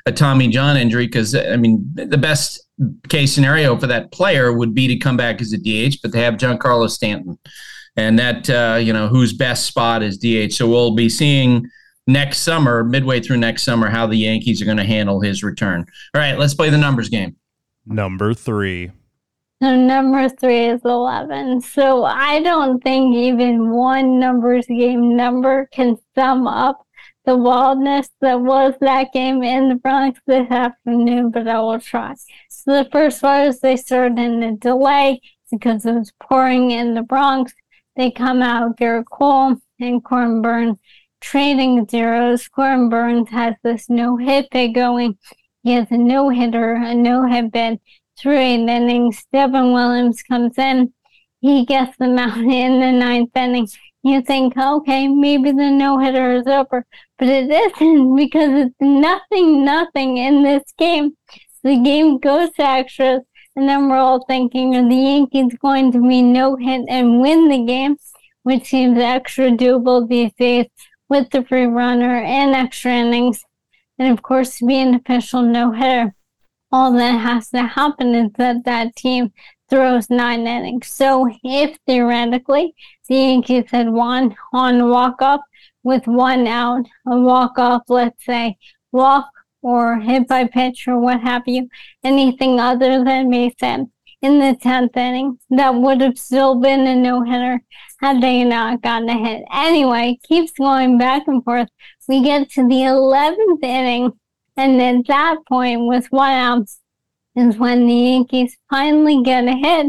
a Tommy John injury, because, I mean, the best case scenario for that player would be to come back as a D H, but they have Giancarlo Stanton. And that, uh, you know, whose best spot is D H. So we'll be seeing next summer, midway through next summer, how the Yankees are going to handle his return. All right, let's play the numbers game. Number three. So number three is eleven. So I don't think even one numbers game number can sum up the wildness that was that game in the Bronx this afternoon, but I will try. So the first one is they started in a delay because it was pouring in the Bronx. They come out, Garrett Cole and Corbin Burnes trading zeros. Corbin Burnes has this no-hit bid going. He has a no-hitter, a no-hit bid. Through eight innings, Devin Williams comes in. He gets them out in the ninth inning. You think, okay, maybe the no-hitter is over. But it isn't, because it's nothing, nothing in this game. The game goes to extras, and then we're all thinking, are the Yankees going to be no-hit and win the game? Which seems extra doable these days with the free runner and extra innings. And, of course, to be an official no-hitter, all that has to happen is that that team throws nine innings. So if theoretically the Yankees had won on a walk-off with one out, a walk-off, let's say, walk or hit by pitch or what have you, anything other than base hit in the tenth inning, that would have still been a no-hitter had they not gotten a hit. Anyway, keeps going back and forth. We get to the eleventh inning, and at that point, with one out, is when the Yankees finally get a hit.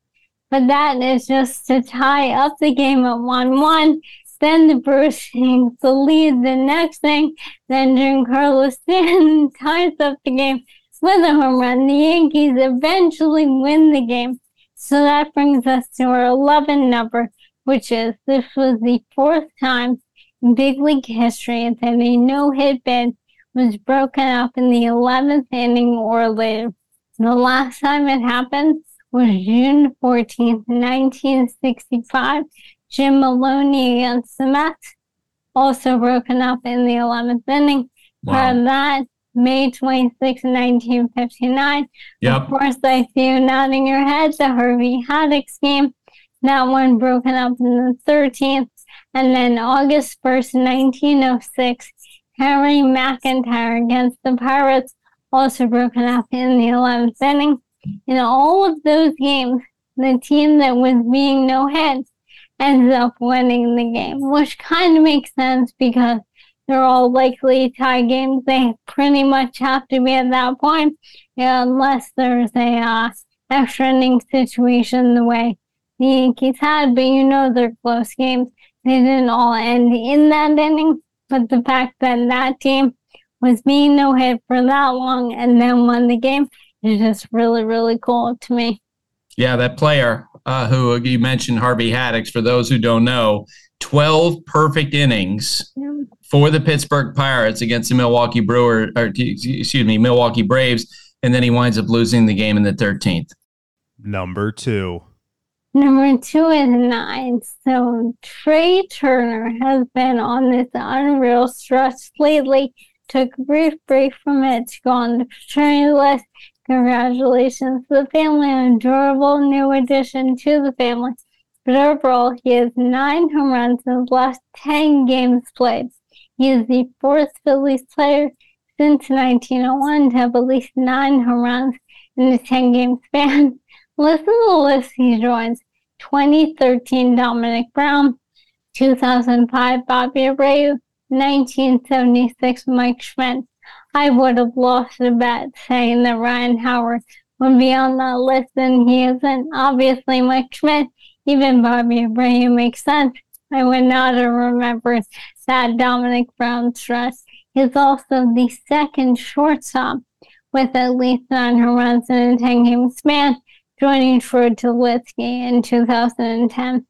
But that is just to tie up the game at one one. Then the Brewers takes the lead the next thing. Then Giancarlo Stanton ties up the game with a home run. The Yankees eventually win the game. So that brings us to our eleven number, which is this was the fourth time in big league history that a no-hit bid was broken up in the eleventh inning or later. The last time it happened was June fourteenth, nineteen sixty-five. Jim Maloney against the Mets, also broken up in the eleventh inning. Wow. For that, May twenty-sixth, nineteen fifty-nine. Yep. Of course, I see you nodding your head. The Harvey Haddix game, that one broken up in the thirteenth. And then August first, nineteen oh six, Harry McIntyre against the Pirates, also broken up in the eleventh inning. In all of those games, the team that was being no-hit ends up winning the game, which kind of makes sense because they're all likely tie games. They pretty much have to be at that point, yeah, unless there's a uh, extra inning situation the way the Yankees had. But you know they're close games. They didn't all end in that inning. But the fact that that team was being no-hit for that long and then won the game is just really, really cool to me. Yeah, that player uh, who you mentioned, Harvey Haddix, for those who don't know, twelve perfect innings yeah. for the Pittsburgh Pirates against the Milwaukee Brewers, or excuse me, Milwaukee Braves, and then he winds up losing the game in the thirteenth. Number two. Number two is nine. So Trey Turner has been on this unreal stretch lately. Took a brief break from it to go on the paternity list. Congratulations to the family, an adorable new addition to the family. But overall, he has nine home runs in his last ten games played. He is the fourth Phillies player since nineteen oh one to have at least nine home runs in a ten-game span. Listen to the list he joins. twenty thirteen, Dominic Brown. two thousand five, Bobby Abreu. nineteen seventy-six, Mike Schmidt. I would have lost a bet saying that Ryan Howard would be on that list, and he isn't. Obviously, Mike Schmidt, even Bobby Abreu makes sense. I would not have remembered that Dominic Brown stretch. He's also the second shortstop with at least nine home runs in a ten-game span, joining Troy Tulowitzki in two thousand ten.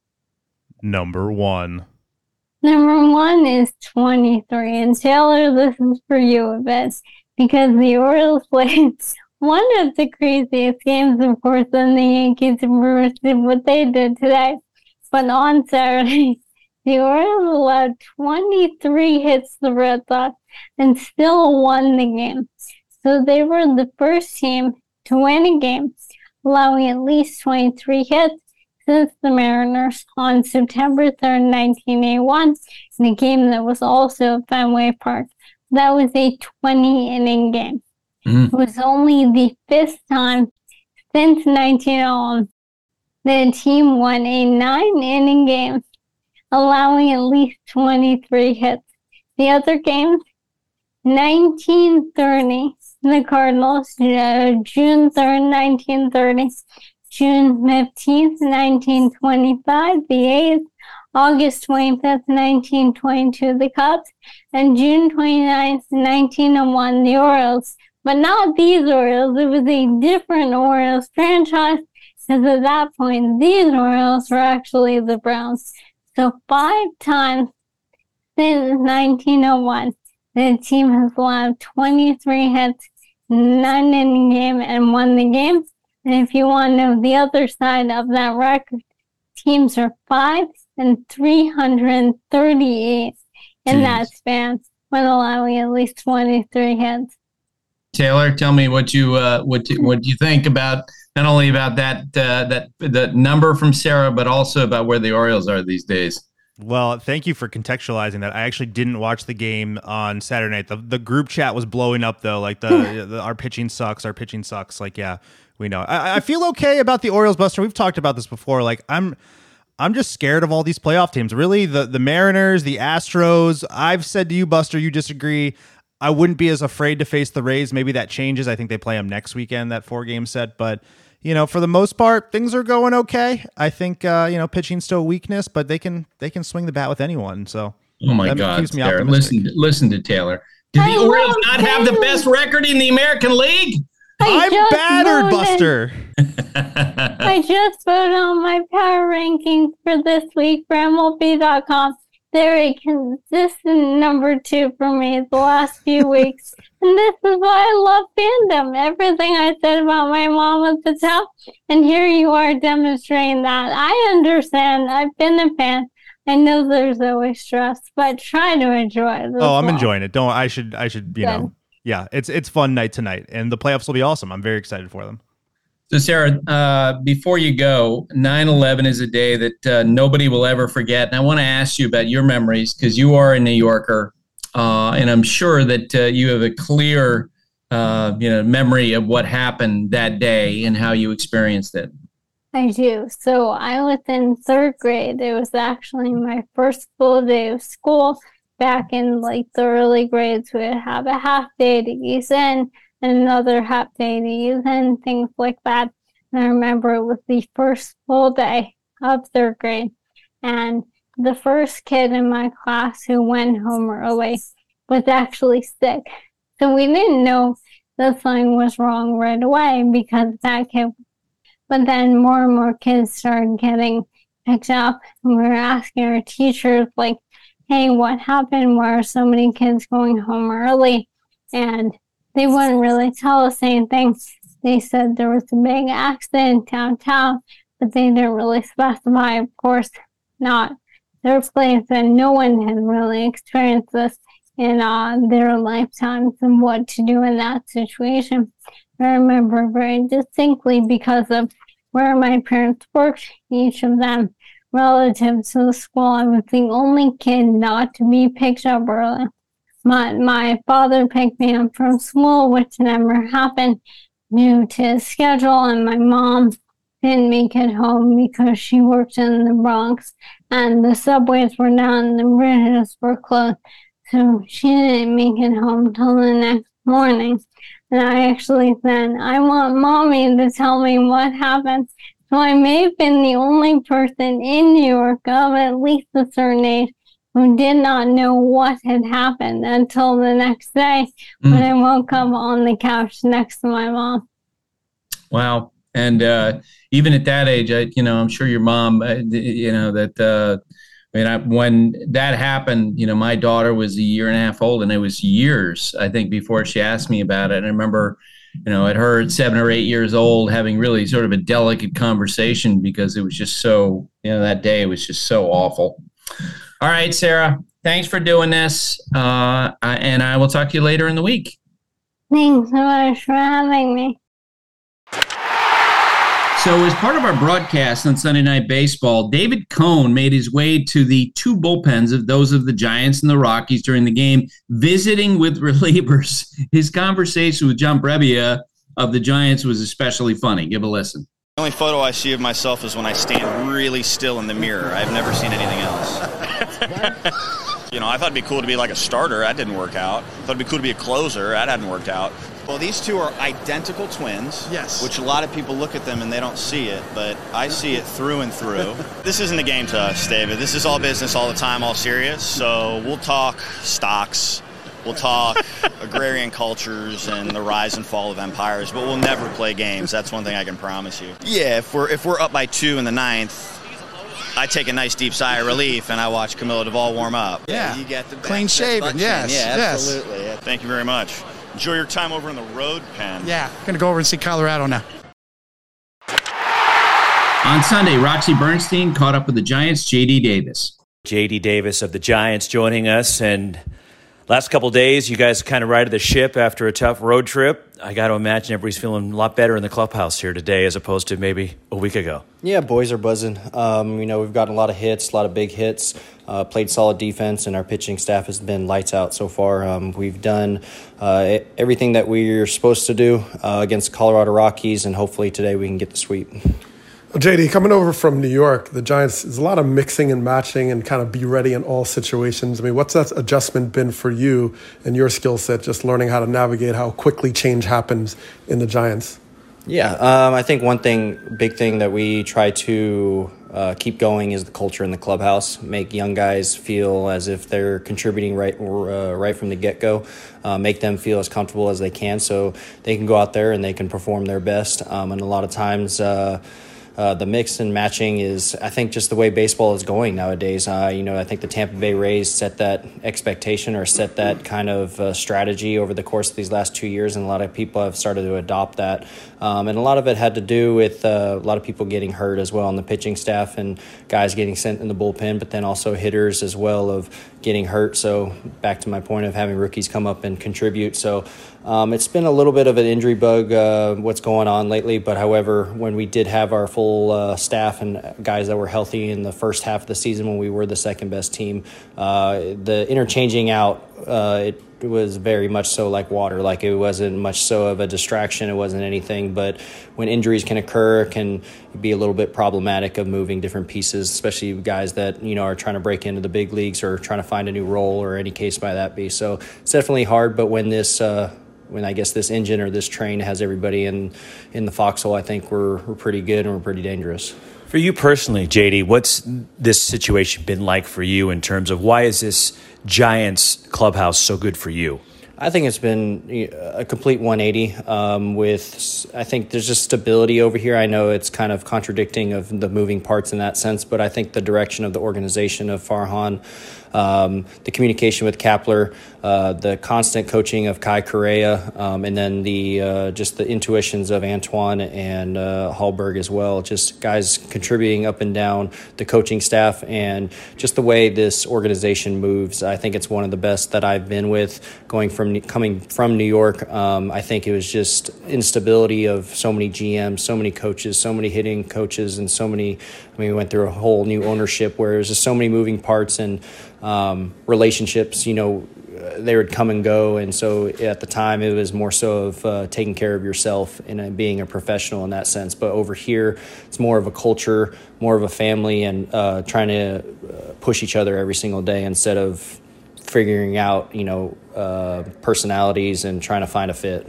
Number one. Number one is twenty-three. And Taylor, this is for you a bit, because the Orioles played one of the craziest games, of course, than the Yankees and Brewers did what they did today. But on Saturday, the Orioles allowed twenty-three hits to the Red Sox. and still won the game. So they were the first team to win a game, allowing at least twenty-three hits since the Mariners on September third, nineteen eighty-one, in a game that was also at Fenway Park. That was a twenty-inning game. Mm. It was only the fifth time since nineteen oh one that a team won a nine-inning game, allowing at least twenty-three hits. The other games, nineteen thirty, the Cardinals, uh, June third, nineteen thirty, June fifteenth, nineteen twenty-five, the A's, August twenty-fifth, nineteen twenty-two, the Cubs, and June twenty-ninth, nineteen oh one, the Orioles. But not these Orioles. It was a different Orioles franchise, because at that point, these Orioles were actually the Browns. So five times since nineteen oh one, the team has allowed twenty-three hits, nine inning game, and won the game. And if you want to know the other side of that record, teams are five and three hundred thirty-eight in Jeez. That span when allowing at least twenty-three hits. Taylor, tell me what you uh, what you, what you think about not only about that uh, that the number from Sarah, but also about where the Orioles are these days. Well, thank you for contextualizing that. I actually didn't watch the game on Saturday night. The the group chat was blowing up though, like the, the our pitching sucks, our pitching sucks. Like, yeah, we know. I, I feel okay about the Orioles, Buster. We've talked about this before. Like, I'm I'm just scared of all these playoff teams. Really, the the Mariners, the Astros. I've said to you, Buster, you disagree. I wouldn't be as afraid to face the Rays. Maybe that changes. I think they play them next weekend, that four-game set. But, you know, for the most part, things are going okay. I think, uh, you know, pitching's still a weakness, but they can they can swing the bat with anyone. So, oh my God, keeps me listen, to, listen to Taylor. Did the Orioles not him. have the best record in the American League? I I'm battered, voted. Buster. I just voted on my power rankings for this week for M L B dot com. They're a consistent number two for me the last few weeks. And this is why I love fandom. Everything I said about my mom at the top, and here you are demonstrating that. I understand. I've been a fan. I know there's always stress, but try to enjoy it. Oh, I'm well. enjoying it. Don't I should I should, you Good. know. Yeah, it's it's fun night tonight, and the playoffs will be awesome. I'm very excited for them. So, Sarah, uh, before you go, nine eleven is a day that uh, nobody will ever forget. And I want to ask you about your memories because you are a New Yorker, uh, and I'm sure that uh, you have a clear uh, you know, memory of what happened that day and how you experienced it. I do. So I was in third grade. It was actually my first full day of school. Back in like the early grades, we would have a half day to ease in, and another half day to use in, things like that. And I remember it was the first full day of third grade. And the first kid in my class who went home early was actually sick. So we didn't know that something was wrong right away because that kid. But then more and more kids started getting picked up. And we were asking our teachers, like, hey, what happened? Why are so many kids going home early? And they wouldn't really tell us anything. They said there was a big accident downtown, but they didn't really specify, of course, not their place, and no one had really experienced this in uh, their lifetimes and what to do in that situation. I remember very distinctly because of where my parents worked, each of them relative to the school. I was the only kid not to be picked up early. My my father picked me up from school, which never happened due to his schedule, and my mom didn't make it home because she worked in the Bronx, and the subways were down and the bridges were closed, so she didn't make it home till the next morning. And I actually said, I want mommy to tell me what happened. So I may have been the only person in New York of at least a certain age who did not know what had happened until the next day mm. when I woke up on the couch next to my mom. Wow. And uh, even at that age, I, you know, I'm sure your mom, uh, you know, that, uh, I mean, I, when that happened, you know, my daughter was a year and a half old, and it was years, I think, before she asked me about it. And I remember, you know, at her at seven or eight years old, having really sort of a delicate conversation because it was just so, you know, that day was just so awful. All right, Sarah, thanks for doing this, uh, and I will talk to you later in the week. Thanks so much for having me. So as part of our broadcast on Sunday Night Baseball, David Cone made his way to the two bullpens of those of the Giants and the Rockies during the game, visiting with relievers. His conversation with John Brebbia of the Giants was especially funny. Give a listen. The only photo I see of myself is when I stand really still in the mirror. I've never seen anything else. You know, I thought it'd be cool to be like a starter. That didn't work out. I thought it'd be cool to be a closer. That hadn't worked out. Well, these two are identical twins. Yes. Which a lot of people look at them and they don't see it, but I see it through and through. This isn't a game to us, David. This is all business all the time, all serious. So we'll talk stocks. We'll talk agrarian cultures and the rise and fall of empires, but we'll never play games. That's one thing I can promise you. Yeah, if we're if we're up by two in the ninth, I take a nice deep sigh of relief and I watch Camilo Duvall warm up. Yeah, you get the clean shaven. Yes, yeah, yes. absolutely. Yeah. Thank you very much. Enjoy your time over in the road pen. Yeah, gonna go over and see Colorado now. On Sunday, Roxy Bernstein caught up with the Giants' J D Davis. J D Davis of the Giants joining us, and last couple of days, you guys kind of righted the ship after a tough road trip. I got to imagine everybody's feeling a lot better in the clubhouse here today as opposed to maybe a week ago. Yeah, boys are buzzing. Um, you know, we've gotten a lot of hits, a lot of big hits, uh, played solid defense, and our pitching staff has been lights out so far. Um, we've done uh, everything that we're supposed to do uh, against the Colorado Rockies, and hopefully today we can get the sweep. Well, J D, coming over from New York, the Giants, there's a lot of mixing and matching and kind of be ready in all situations. I mean, what's that adjustment been for you and your skill set, just learning how to navigate how quickly change happens in the Giants? Yeah, um, I think one thing, big thing that we try to uh, keep going is the culture in the clubhouse. Make young guys feel as if they're contributing right uh, right from the get-go. Uh, make them feel as comfortable as they can so they can go out there and they can perform their best. Um, and a lot of times... Uh, Uh, the mix and matching is, I think, just the way baseball is going nowadays. Uh, you know, I think the Tampa Bay Rays set that expectation or set that kind of uh, strategy over the course of these last two years, and a lot of people have started to adopt that. Um, and a lot of it had to do with uh, a lot of people getting hurt as well on the pitching staff and guys getting sent in the bullpen, but then also hitters as well of getting hurt. So back to my point of having rookies come up and contribute. So um, it's been a little bit of an injury bug, uh, what's going on lately. But however, when we did have our full uh, staff and guys that were healthy in the first half of the season when we were the second best team, uh, the interchanging out, uh, it It was very much so like water. Like it wasn't much so of a distraction. It wasn't anything. But when injuries can occur, it can be a little bit problematic of moving different pieces, especially guys that, you know, are trying to break into the big leagues or trying to find a new role or any case by that be. So it's definitely hard. But when this, uh, when I guess this engine or this train has everybody in in the foxhole, I think we're we're pretty good and we're pretty dangerous. For you personally, J D, what's this situation been like for you in terms of why is this Giants clubhouse so good for you? I think it's been a complete one eighty um, with, I think there's just stability over here. I know it's kind of contradicting of the moving parts in that sense, but I think the direction of the organization of Farhan, um, the communication with Kapler, uh, the constant coaching of Kai Correa, um, and then the uh, just the intuitions of Antoine and uh, Hallberg as well. Just guys contributing up and down the coaching staff and just the way this organization moves. I think it's one of the best that I've been with going from coming from New York. Um, I think it was just instability of so many G Ms, so many coaches, so many hitting coaches, and so many, I mean, we went through a whole new ownership where there's just so many moving parts and um, relationships, you know, they would come and go. And so at the time, it was more so of uh, taking care of yourself and uh, being a professional in that sense. But over here, it's more of a culture, more of a family, and uh, trying to push each other every single day instead of figuring out, you know, uh, personalities and trying to find a fit.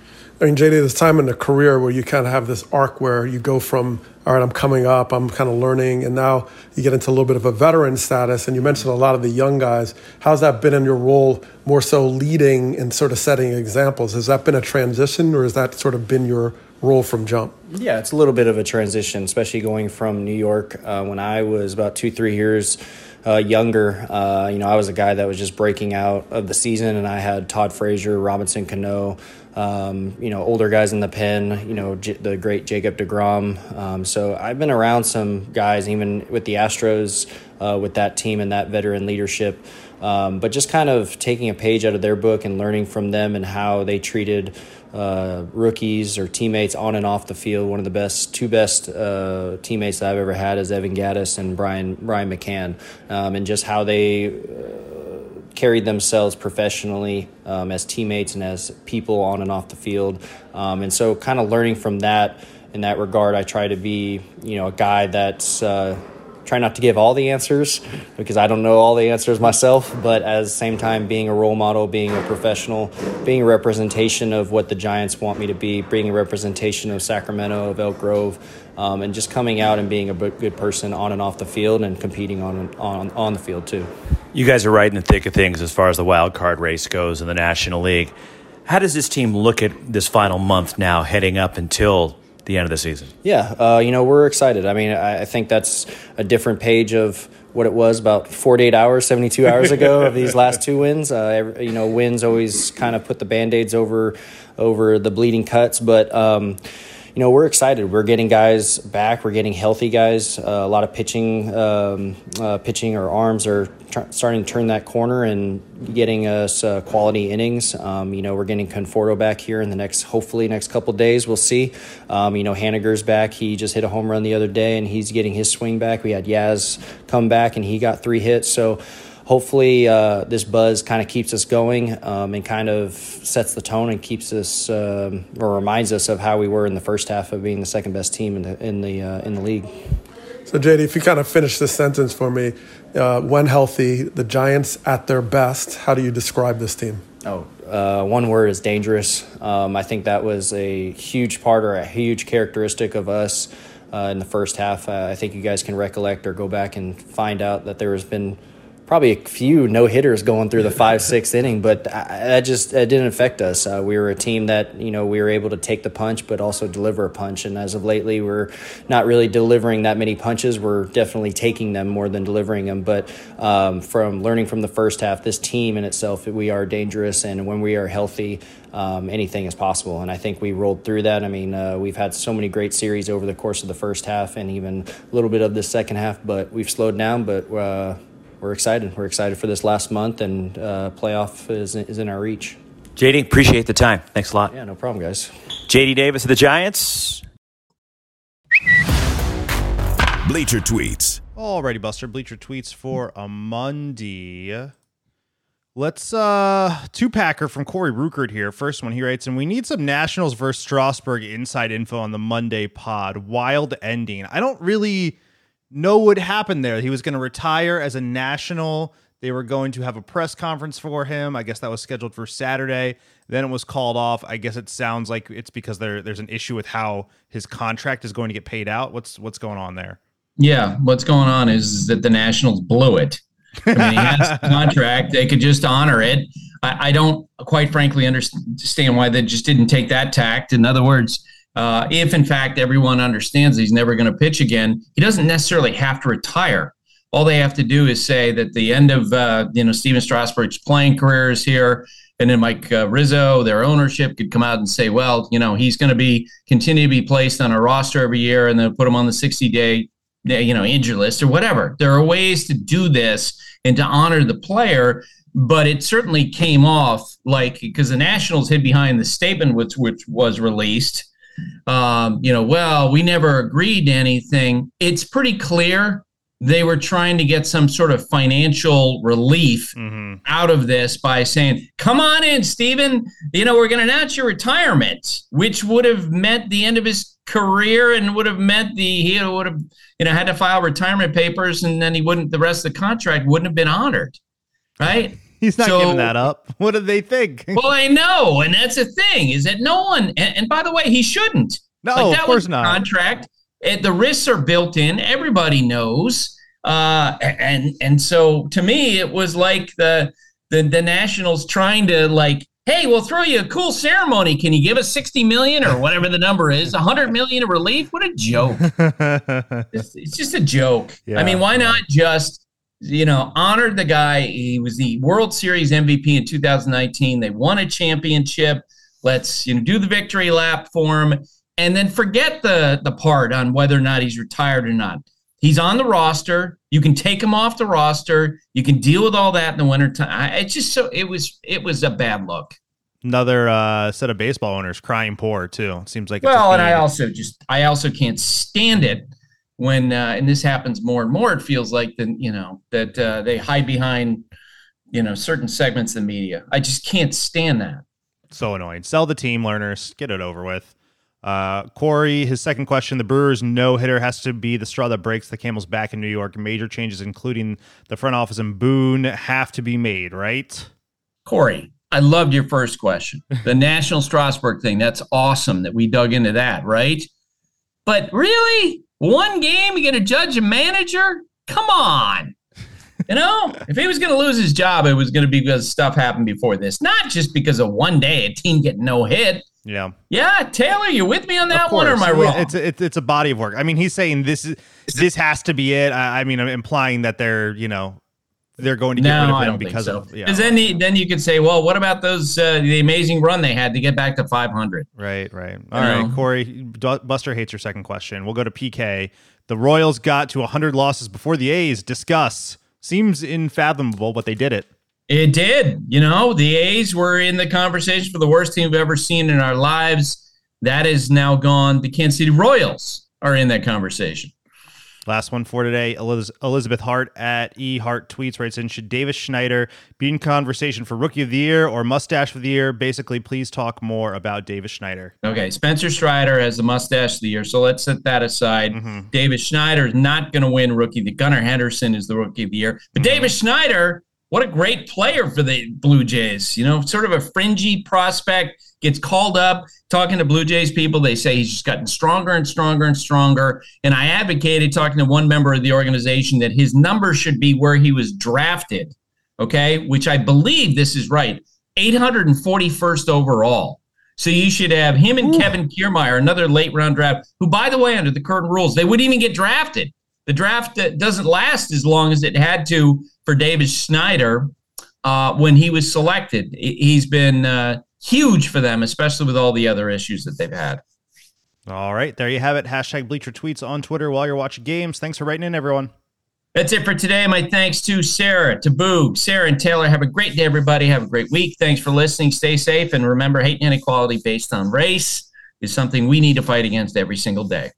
I mean, J D, there's time in the career where you kind of have this arc where you go from, all right, I'm coming up, I'm kind of learning, and now you get into a little bit of a veteran status, and you mentioned a lot of the young guys. How's that been in your role, more so leading and sort of setting examples? Has that been a transition, or has that sort of been your role from jump? Yeah, it's a little bit of a transition, especially going from New York. Uh, when I was about two, three years Uh, younger, uh, you know, I was a guy that was just breaking out of the season, and I had Todd Frazier, Robinson Cano, um, you know, older guys in the pen, you know, J- the great Jacob deGrom. Um, so I've been around some guys, even with the Astros, uh, with that team and that veteran leadership Um, but just kind of taking a page out of their book and learning from them and how they treated uh, rookies or teammates on and off the field. One of the best, two best uh, teammates that I've ever had is Evan Gaddis and Brian Brian McCann, um, and just how they uh, carried themselves professionally um, as teammates and as people on and off the field. Um, and so kind of learning from that in that regard, I try to be, you know, a guy that's uh, try not to give all the answers because I don't know all the answers myself, but at the same time being a role model, being a professional, being a representation of what the Giants want me to be, being a representation of Sacramento, of Elk Grove, um, and just coming out and being a good person on and off the field and competing on, on, on the field too. You guys are right in the thick of things as far as the wild card race goes in the National League. How does this team look at this final month now heading up until the end of the season? Yeah, uh, you know, we're excited. I mean, I, I think that's a different page of what it was about forty-eight hours, seventy-two hours ago of these last two wins. Uh, you know, wins always kind of put the Band-Aids over over the bleeding cuts, but um, you know, we're excited. We're getting guys back. We're getting healthy guys. Uh, a lot of pitching, um, uh, pitching or arms are tr- starting to turn that corner and getting us uh, quality innings. Um, you know, we're getting Conforto back here in the next, hopefully next couple days. We'll see. Um, you know, Haniger's back. He just hit a home run the other day, and he's getting his swing back. We had Yaz come back, and he got three hits. So hopefully uh, this buzz kind of keeps us going um, and kind of sets the tone and keeps us um, or reminds us of how we were in the first half of being the second best team in the in the uh, in the league. So J D, if you kind of finish this sentence for me, uh, when healthy, the Giants at their best, how do you describe this team? Oh, uh, one word is dangerous. Um, I think that was a huge part or a huge characteristic of us uh, in the first half. Uh, I think you guys can recollect or go back and find out that there has been probably a few no-hitters going through the five, sixth inning, but that just that didn't affect us. Uh, we were a team that, you know, we were able to take the punch but also deliver a punch, and as of lately we're not really delivering that many punches. We're definitely taking them more than delivering them, but um, from learning from the first half, this team in itself, we are dangerous, and when we are healthy, Um, anything is possible, and I think we rolled through that. I mean, uh, we've had so many great series over the course of the first half and even a little bit of the second half, but we've slowed down, but uh, we're excited. We're excited for this last month, and uh, playoff is, is in our reach. J D, appreciate the time. Thanks a lot. Yeah, no problem, guys. J D Davis of the Giants. Bleacher Tweets. Alrighty, Buster. Bleacher Tweets for a Monday. Let's, uh, two-packer from Corey Ruckert here. First one, he writes, and we need some Nationals versus Strasburg inside info on the Monday pod. Wild ending. I don't really know what happened there. He was going to retire as a National. They were going to have a press conference for him. I guess that was scheduled for Saturday. Then it was called off. I guess it sounds like it's because there there's an issue with how his contract is going to get paid out. What's what's going on there? Yeah, what's going on is that the Nationals blew it. I mean, he has a contract. They could just honor it. I, I don't, quite frankly, understand why they just didn't take that tact. In other words, uh, if, in fact, everyone understands he's never going to pitch again, he doesn't necessarily have to retire. All they have to do is say that the end of, uh, you know, Steven Strasburg's playing career is here, and then Mike uh, Rizzo, their ownership, could come out and say, well, you know, he's going to be continue to be placed on a roster every year, and then put him on the sixty-day you know, injury list or whatever. There are ways to do this and to honor the player, but it certainly came off like, because the Nationals hid behind the statement which, which was released, um, you know, well, we never agreed to anything. It's pretty clear they were trying to get some sort of financial relief mm-hmm. out of this by saying, come on in, Steven, you know, we're going to announce your retirement, which would have meant the end of his career and would have meant the he would have you know had to file retirement papers, and then he wouldn't the rest of the contract wouldn't have been honored, right? He's not so, giving that up. What do they think? Well, I know, and that's the thing is that no one. And, and by the way, he shouldn't. No, like, that of course was not. Contract. It, the risks are built in. Everybody knows, uh, and and so to me, it was like the the the Nationals trying to like. Hey, we'll throw you a cool ceremony. Can you give us sixty million or whatever the number is? one hundred million of relief? What a joke. it's, it's just a joke. Yeah, I mean, why yeah. not just, you know, honor the guy? He was the World Series M V P in two thousand nineteen. They won a championship. Let's, you know, do the victory lap for him and then forget the, the part on whether or not he's retired or not. He's on the roster. You can take him off the roster. You can deal with all that in the wintertime. I, it's just so it was it was a bad look. Another uh, set of baseball owners crying poor too. It seems like it's well, and I also just I also can't stand it when uh, and this happens more and more. It feels like that you know that uh, they hide behind you know certain segments of the media. I just can't stand that. So annoying. Sell the team, learners. Get it over with. Uh, Corey, his second question, the Brewers no-hitter has to be the straw that breaks the camel's back in New York. Major changes, including the front office and Boone, have to be made, right? Corey, I loved your first question. The National Strasburg thing, that's awesome that we dug into that, right? But really? One game, you get to judge a manager? Come on. You know, if he was going to lose his job, it was going to be because stuff happened before this, not just because of one day a team getting no hit. Yeah. Yeah. Taylor, you with me on that one or am I wrong? Yeah, it's, it's, it's a body of work. I mean, he's saying this is, this has to be it. I, I mean, I'm implying that they're, you know, they're going to get no, rid of I him don't because think so. of, yeah. Because then, the, then you could say, well, what about those, uh, the amazing run they had to get back to five hundred? Right, right. All you right, know? Corey, Buster hates your second question. We'll go to P K. The Royals got to one hundred losses before the A's. Discuss. Seems unfathomable, but they did it. It did. You know, the A's were in the conversation for the worst team we've ever seen in our lives. That is now gone. The Kansas City Royals are in that conversation. Last one for today. Eliz- Elizabeth Hart at E Hart tweets, writes in, should Davis Schneider be in conversation for Rookie of the Year or Mustache of the Year? Basically, please talk more about Davis Schneider. Okay, Spencer Strider has the Mustache of the Year, so let's set that aside. Mm-hmm. Davis Schneider is not going to win Rookie. The Gunnar Henderson is the Rookie of the Year. But mm-hmm. Davis Schneider, what a great player for the Blue Jays. You know, sort of a fringy prospect, gets called up. Talking to Blue Jays people, they say he's just gotten stronger and stronger and stronger. And I advocated, talking to one member of the organization, that his number should be where he was drafted, okay, which I believe this is right, eight hundred forty-first overall. So you should have him and Ooh. Kevin Kiermaier, another late-round draft, who, by the way, under the current rules, they wouldn't even get drafted. The draft doesn't last as long as it had to for Davis Schneider uh, when he was selected. He's been uh, huge for them, especially with all the other issues that they've had. All right, there you have it. Hashtag Bleacher Tweets on Twitter while you're watching games. Thanks for writing in, everyone. That's it for today. My thanks to Sarah, to Boog, Sarah, and Taylor. Have a great day, everybody. Have a great week. Thanks for listening. Stay safe. And remember, hate and inequality based on race is something we need to fight against every single day.